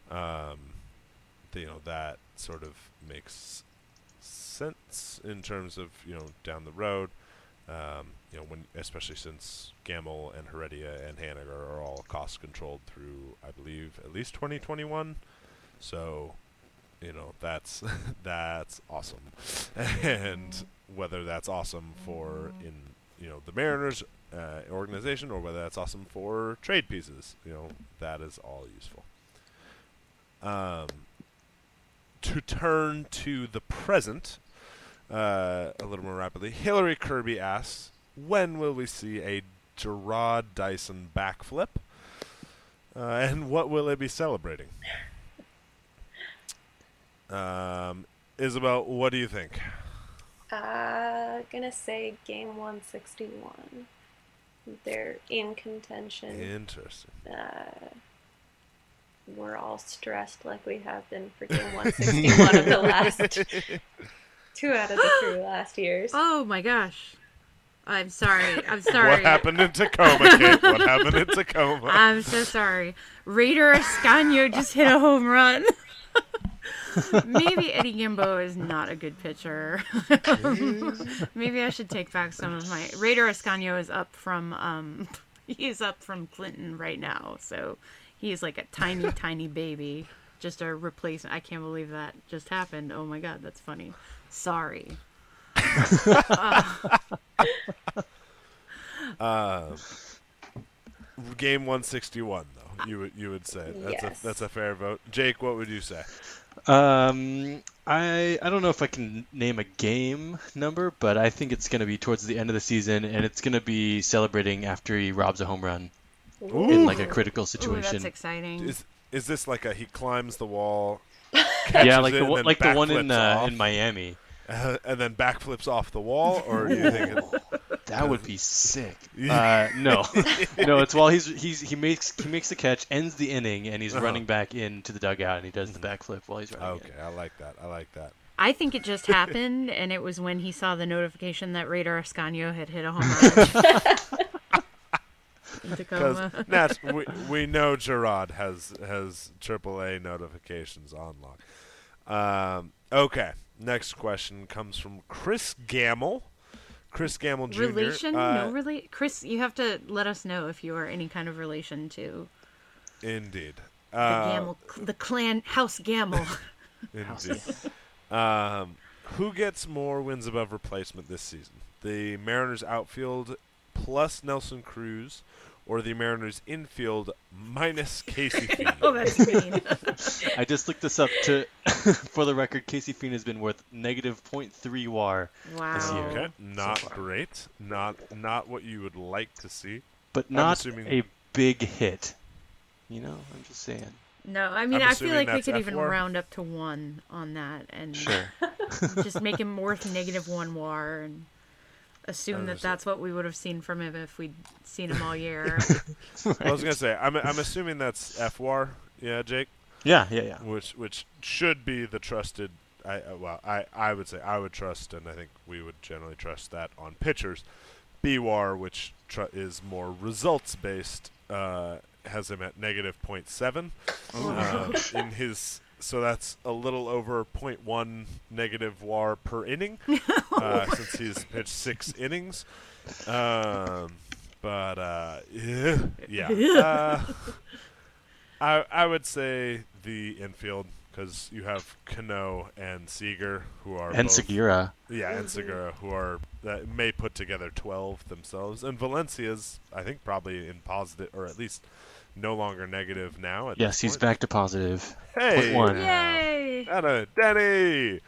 S2: that sort of makes sense in terms of down the road. When, especially since Gamble and Heredia and Haniger are all cost controlled through, I believe, at least 2021. So, that's awesome. And whether that's awesome for the Mariners organization, or whether that's awesome for trade pieces, that is all useful. To turn to the present a little more rapidly, Hillary Kirby asks, when will we see a Gerard Dyson backflip? And what will it be celebrating? Isabel, what do you think?
S6: Gonna say game 161. They're in contention.
S2: Interesting.
S6: We're all stressed like we have been for game 161 of the last 2 out of the 3 last years.
S1: Oh my gosh. I'm sorry.
S2: What happened in Tacoma, Kate? What happened in Tacoma?
S1: I'm so sorry. Raider Escanio just hit a home run. Maybe Eddie Gimbo is not a good pitcher. Maybe I should take back some of my... Raider Escanio is up from... he's up from Clinton right now, so he's like a tiny, tiny baby. Just a replacement. I can't believe that just happened. Oh my god, that's funny. Sorry.
S2: Game 161, though. You would say that's a fair vote. Jake, what would you say?
S5: I don't know if I can name a game number, but I think it's going to be towards the end of the season, and it's going to be celebrating after he robs a home run in like a critical situation.
S1: Ooh, that's exciting.
S2: Is this like he climbs the wall?
S5: Yeah, like the one in Miami.
S2: And then backflips off the wall, or do you think
S5: that would be sick? No, it's while he makes the catch, ends the inning, and he's running back into the dugout, and he does the backflip while he's running.
S2: Okay, I like that.
S1: I think it just happened, and it was when he saw the notification that Raider Escanio had hit a home run. In Tacoma.
S2: Because we know Gerard has AAA notifications on lock. Okay. Next question comes from Chris Gamble. Chris Gamble Jr.
S1: Relation? No Chris, you have to let us know if you are any kind of relation to...
S2: Indeed.
S1: The clan, House Gamble.
S2: Indeed. Who gets more wins above replacement this season? The Mariners outfield plus Nelson Cruz, or the Mariners infield minus Casey Field?
S1: Oh, that's mean.
S5: I just looked this up to, for the record, Casey Fiend has been worth negative .3 WAR
S1: Wow.
S5: this year.
S2: Okay, not
S5: far.
S2: great. Not what you would like to see.
S5: But not
S2: assuming-
S5: a big hit. You know, I'm just saying.
S1: No, I mean,
S2: I'm
S1: I feel
S2: assuming
S1: like we
S2: that's
S1: could even
S2: F4.
S1: round up to 1 on that and
S5: Sure.
S1: just make him worth -1 WAR and assume that
S2: Understood.
S1: that's what we would have seen from him if we'd seen him all year.
S2: I was gonna say I'm assuming that's FWAR. Yeah, Jake.
S5: Yeah.
S2: Which should be the trusted. I would say I would trust, and I think we would generally trust that on pitchers. BWAR, which is more results based, has him at negative .7 in his. So that's a little over .1 negative WAR per inning, since he's pitched 6 innings. Yeah. I would say the infield, because you have Cano and Seager, who are
S5: And
S2: both,
S5: Segura.
S2: yeah, and Segura, who are that may put together 12 themselves, and Valencia's I think probably in positive, or at least no longer negative now. At
S5: Yes,
S2: this
S5: he's
S2: point.
S5: back to positive.
S2: Hey,
S5: 0.1.
S1: Yay!
S2: Atta Danny.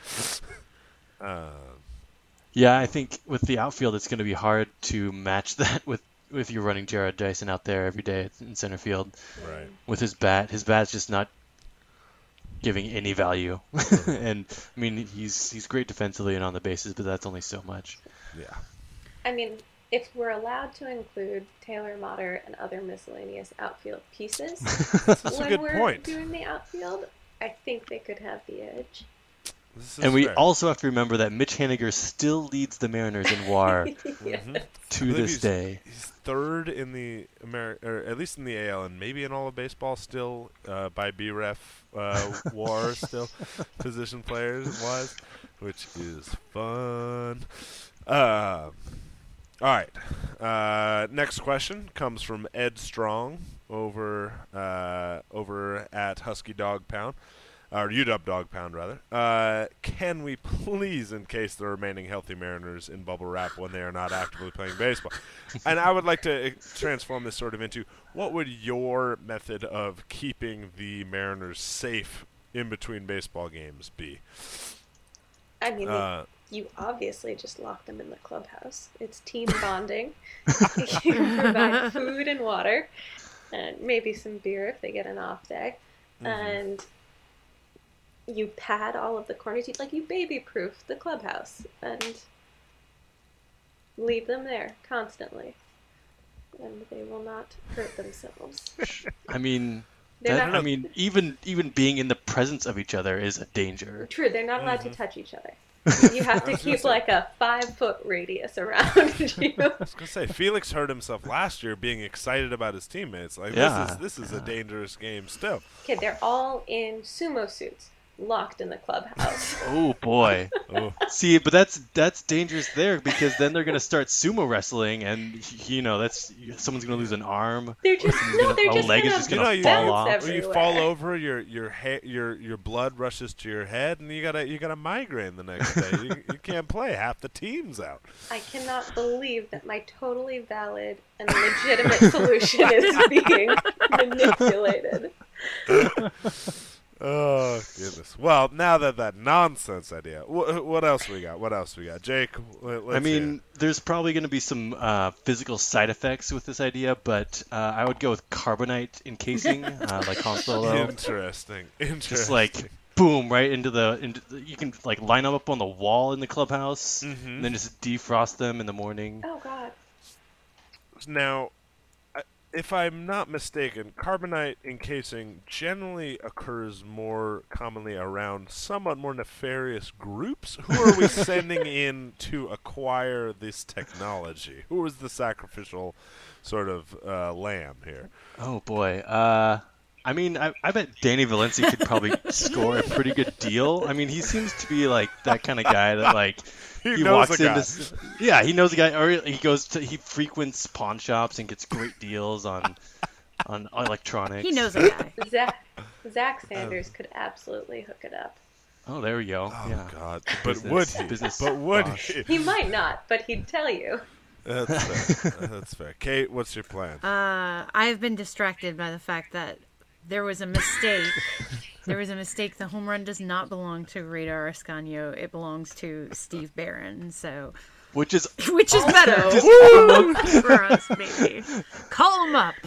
S5: Yeah, I think with the outfield, it's going to be hard to match that with if you're running Jared Dyson out there every day in center field
S2: Right.
S5: with his bat. His bat's just not giving any value. And I mean, he's great defensively and on the bases, but that's only so much.
S2: Yeah.
S6: I mean, if we're allowed to include Taylor Motter and other miscellaneous outfield pieces
S2: That's a
S6: when
S2: good
S6: we're
S2: point.
S6: doing the outfield, I think they could have the edge.
S2: This is
S5: And we
S2: fair.
S5: also have to remember that Mitch Haniger still leads the Mariners in WAR
S6: Yes.
S2: I
S5: to
S2: believe
S5: this day.
S2: He's third in the or at least in the AL, and maybe in all of baseball still by BREF WAR still position players wise, which is fun. All right. Next question comes from Ed Strong over at Husky Dog Pound. Or UW Dog Pound, rather. Can we please encase the remaining healthy Mariners in bubble wrap when they are not actively playing baseball? And I would like to transform this sort of into, what would your method of keeping the Mariners safe in between baseball games be?
S6: I mean, you obviously just lock them in the clubhouse. It's team bonding. You provide food and water, and maybe some beer if they get an off day. And you pad all of the corner teeth, like you baby-proof the clubhouse, and leave them there constantly. And they will not hurt themselves.
S5: I mean,
S6: They're
S5: that,
S6: not-
S5: I mean, even being in the presence of each other is a danger.
S6: True, they're not allowed to touch each other. You have to keep like a 5-foot radius around you.
S2: I was gonna say Felix hurt himself last year being excited about his teammates. Like
S5: Yeah.
S2: this is a dangerous game still.
S6: Okay, they're all in sumo suits, locked in the clubhouse.
S5: Oh boy.
S2: Oh,
S5: See, but that's dangerous there because then they're gonna start sumo wrestling, and that's someone's gonna lose an arm.
S6: They're just they're
S5: a
S6: just
S5: leg is
S6: gonna
S5: just gonna
S2: you know,
S5: fall
S2: you,
S5: off.
S6: bounce
S2: when you
S6: everywhere.
S2: fall over, your blood rushes to your head, and you got a migraine the next day. you can't play. Half the team's out.
S6: I cannot believe that my totally valid and legitimate solution is being manipulated.
S2: Oh goodness. Well, now that nonsense idea, what else we got? Jake, let's
S5: I mean,
S2: hear.
S5: there's probably going to be some physical side effects with this idea, but I would go with carbonite encasing, like Han Solo.
S2: Interesting.
S5: Just like boom, right into the. You can like line them up on the wall in the clubhouse, and then just defrost them in the morning.
S6: Oh God.
S2: Now, if I'm not mistaken, carbonite encasing generally occurs more commonly around somewhat more nefarious groups. Who are we sending in to acquire this technology? Who is the sacrificial sort of lamb here?
S5: Oh boy. I mean, I bet Danny Valencia could probably score a pretty good deal. I mean, he seems to be like that kind of guy that like
S2: He
S5: he
S2: knows
S5: walks
S2: the guy.
S5: into yeah, he knows the guy, or he frequents pawn shops and gets great deals on electronics.
S1: He knows a guy.
S6: Zach Sanders could absolutely hook it up.
S5: Oh, there we go.
S2: Oh
S5: yeah.
S2: God! But
S5: Business-
S2: would he?
S5: business
S2: But would
S5: boss.
S2: he?
S6: He might not, but he'd tell you.
S2: That's fair. That's fair. Kate, what's your plan?
S1: I've been distracted by the fact that there was a mistake. There was a mistake. The home run does not belong to Radar Ascanio. It belongs to Steve Barron. So,
S5: Which is
S1: which is better Woo! For us, baby. Call him up.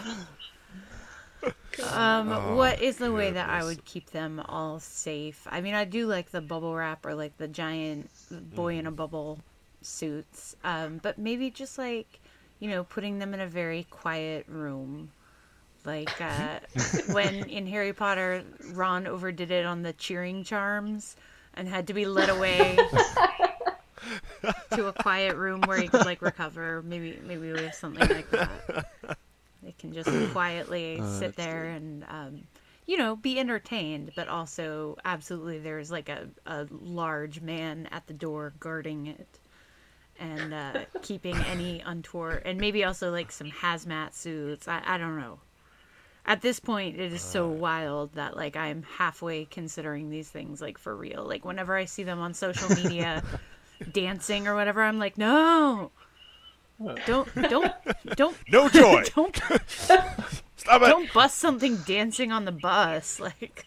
S1: What is the way that I
S2: goodness.
S1: would keep them all safe? I mean, I do like the bubble wrap or like the giant boy in a bubble suits, but maybe just like, putting them in a very quiet room. Like when in Harry Potter, Ron overdid it on the cheering charms and had to be led away to a quiet room where he could like recover. Maybe we have something like that. They can just quietly sit there and, be entertained, but also absolutely there's like a large man at the door guarding it and keeping any untoward, and maybe also like some hazmat suits. I don't know. At this point, it is so wild that like I'm halfway considering these things like for real. Like whenever I see them on social media dancing or whatever, I'm like, no. Don't
S2: No joy.
S1: don't
S2: Stop it.
S1: don't bust something dancing on the bus. Like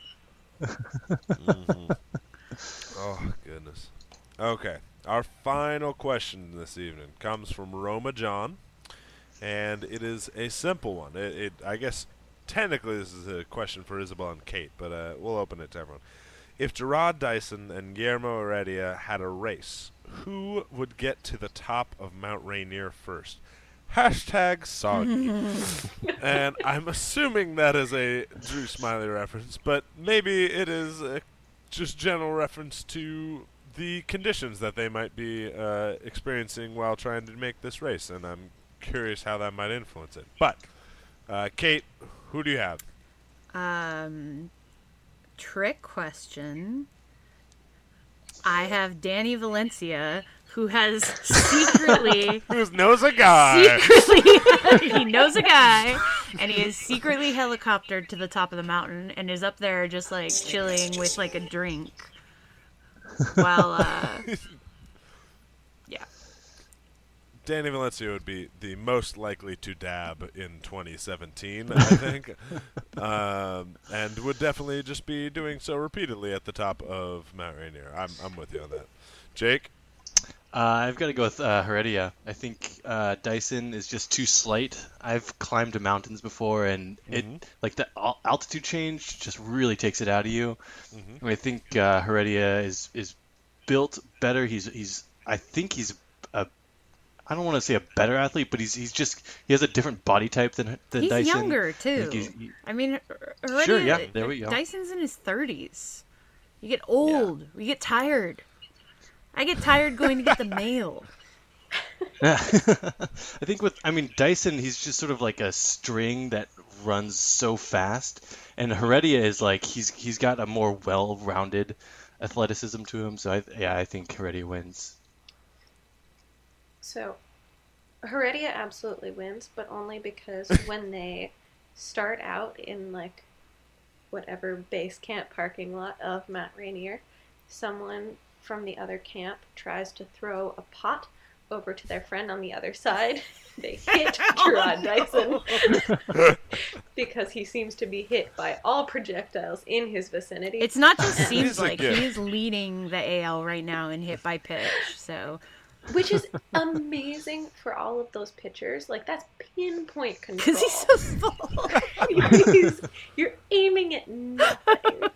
S2: Oh goodness. Okay. Our final question this evening comes from Roma John, and it is a simple one. I guess technically this is a question for Isabel and Kate, but we'll open it to everyone. If Gerard Dyson and Guillermo Heredia had a race, who would get to the top of Mount Rainier first? Hashtag soggy. And I'm assuming that is a Drew Smiley reference, but maybe it is just general reference to the conditions that they might be experiencing while trying to make this race, and I'm curious how that might influence it. But, Kate, who do you have?
S1: trick question. I have Danny Valencia, who has secretly
S2: Who knows a guy?
S1: he knows a guy, and he is secretly helicoptered to the top of the mountain and is up there just like chilling with like a drink while yeah.
S2: Danny Valencia would be the most likely to dab in 2017, I think, and would definitely just be doing so repeatedly at the top of Mount Rainier. I'm with you on that. Jake?
S5: I've got to go with Heredia. I think Dyson is just too slight. I've climbed mountains before, and it like the altitude change just really takes it out of you. And I think Heredia is built better. I think he's I don't want to say a better athlete, but he has a different body type than
S1: He's
S5: Dyson.
S1: younger too. I mean, Heredia,
S5: Sure, yeah, there we go.
S1: Dyson's in his 30s. You get old. You get tired. I get tired going to get the mail.
S5: I think Dyson, he's just sort of like a string that runs so fast, and Heredia is like he's got a more well-rounded athleticism to him. So I think Heredia wins.
S6: So, Heredia absolutely wins, but only because when they start out in, like, whatever base camp parking lot of Mount Rainier, someone from the other camp tries to throw a pot over to their friend on the other side. They hit Gerard Dyson because he seems to be hit by all projectiles in his vicinity.
S1: It's not just
S2: He's
S1: seems
S2: a
S1: like
S2: gift.
S1: he's leading the AL right now in hit by pitch. So
S6: Which is amazing for all of those pitchers. Like, that's pinpoint control.
S1: because he's so small.
S6: You're aiming at nothing.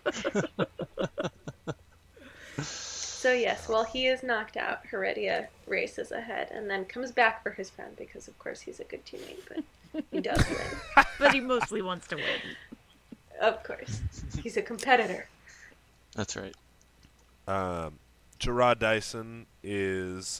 S6: So yes, while he is knocked out, Heredia races ahead and then comes back for his friend because, of course, he's a good teammate, but he does win.
S1: But he mostly wants to win.
S6: Of course. He's a competitor.
S5: That's right.
S2: Gerard Dyson is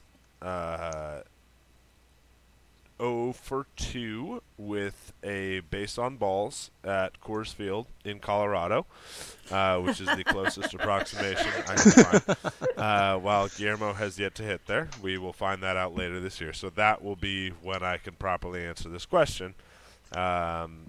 S2: 0 for 2 with a base on balls at Coors Field in Colorado, which is the closest approximation I can find. While Guillermo has yet to hit there. We will find that out later this year. So that will be when I can properly answer this question.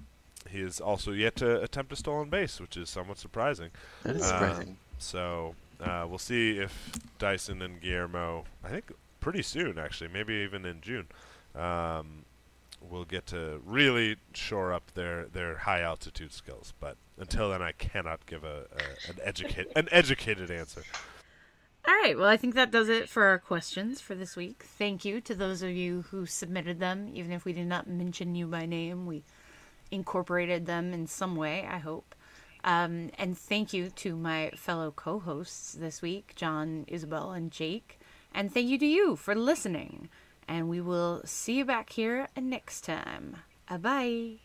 S2: He is also yet to attempt a stolen base, which is somewhat surprising.
S5: That is surprising.
S2: So we'll see if Dyson and Guillermo, I think pretty soon actually, maybe even in June, will get to really shore up their high altitude skills. But until then, I cannot give an educated answer.
S1: All right, well, I think that does it for our questions for this week. Thank you to those of you who submitted them. Even if we did not mention you by name, we incorporated them in some way, I hope. And thank you to my fellow co-hosts this week, John, Isabel, and Jake. And thank you to you for listening. And we will see you back here next time. Bye.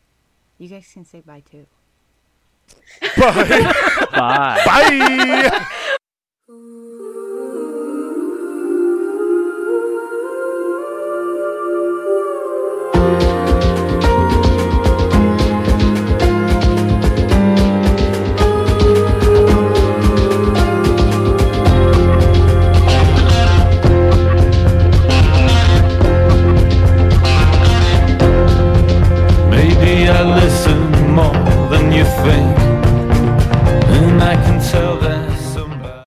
S1: You guys can say bye too.
S2: Bye.
S5: Bye.
S2: Bye.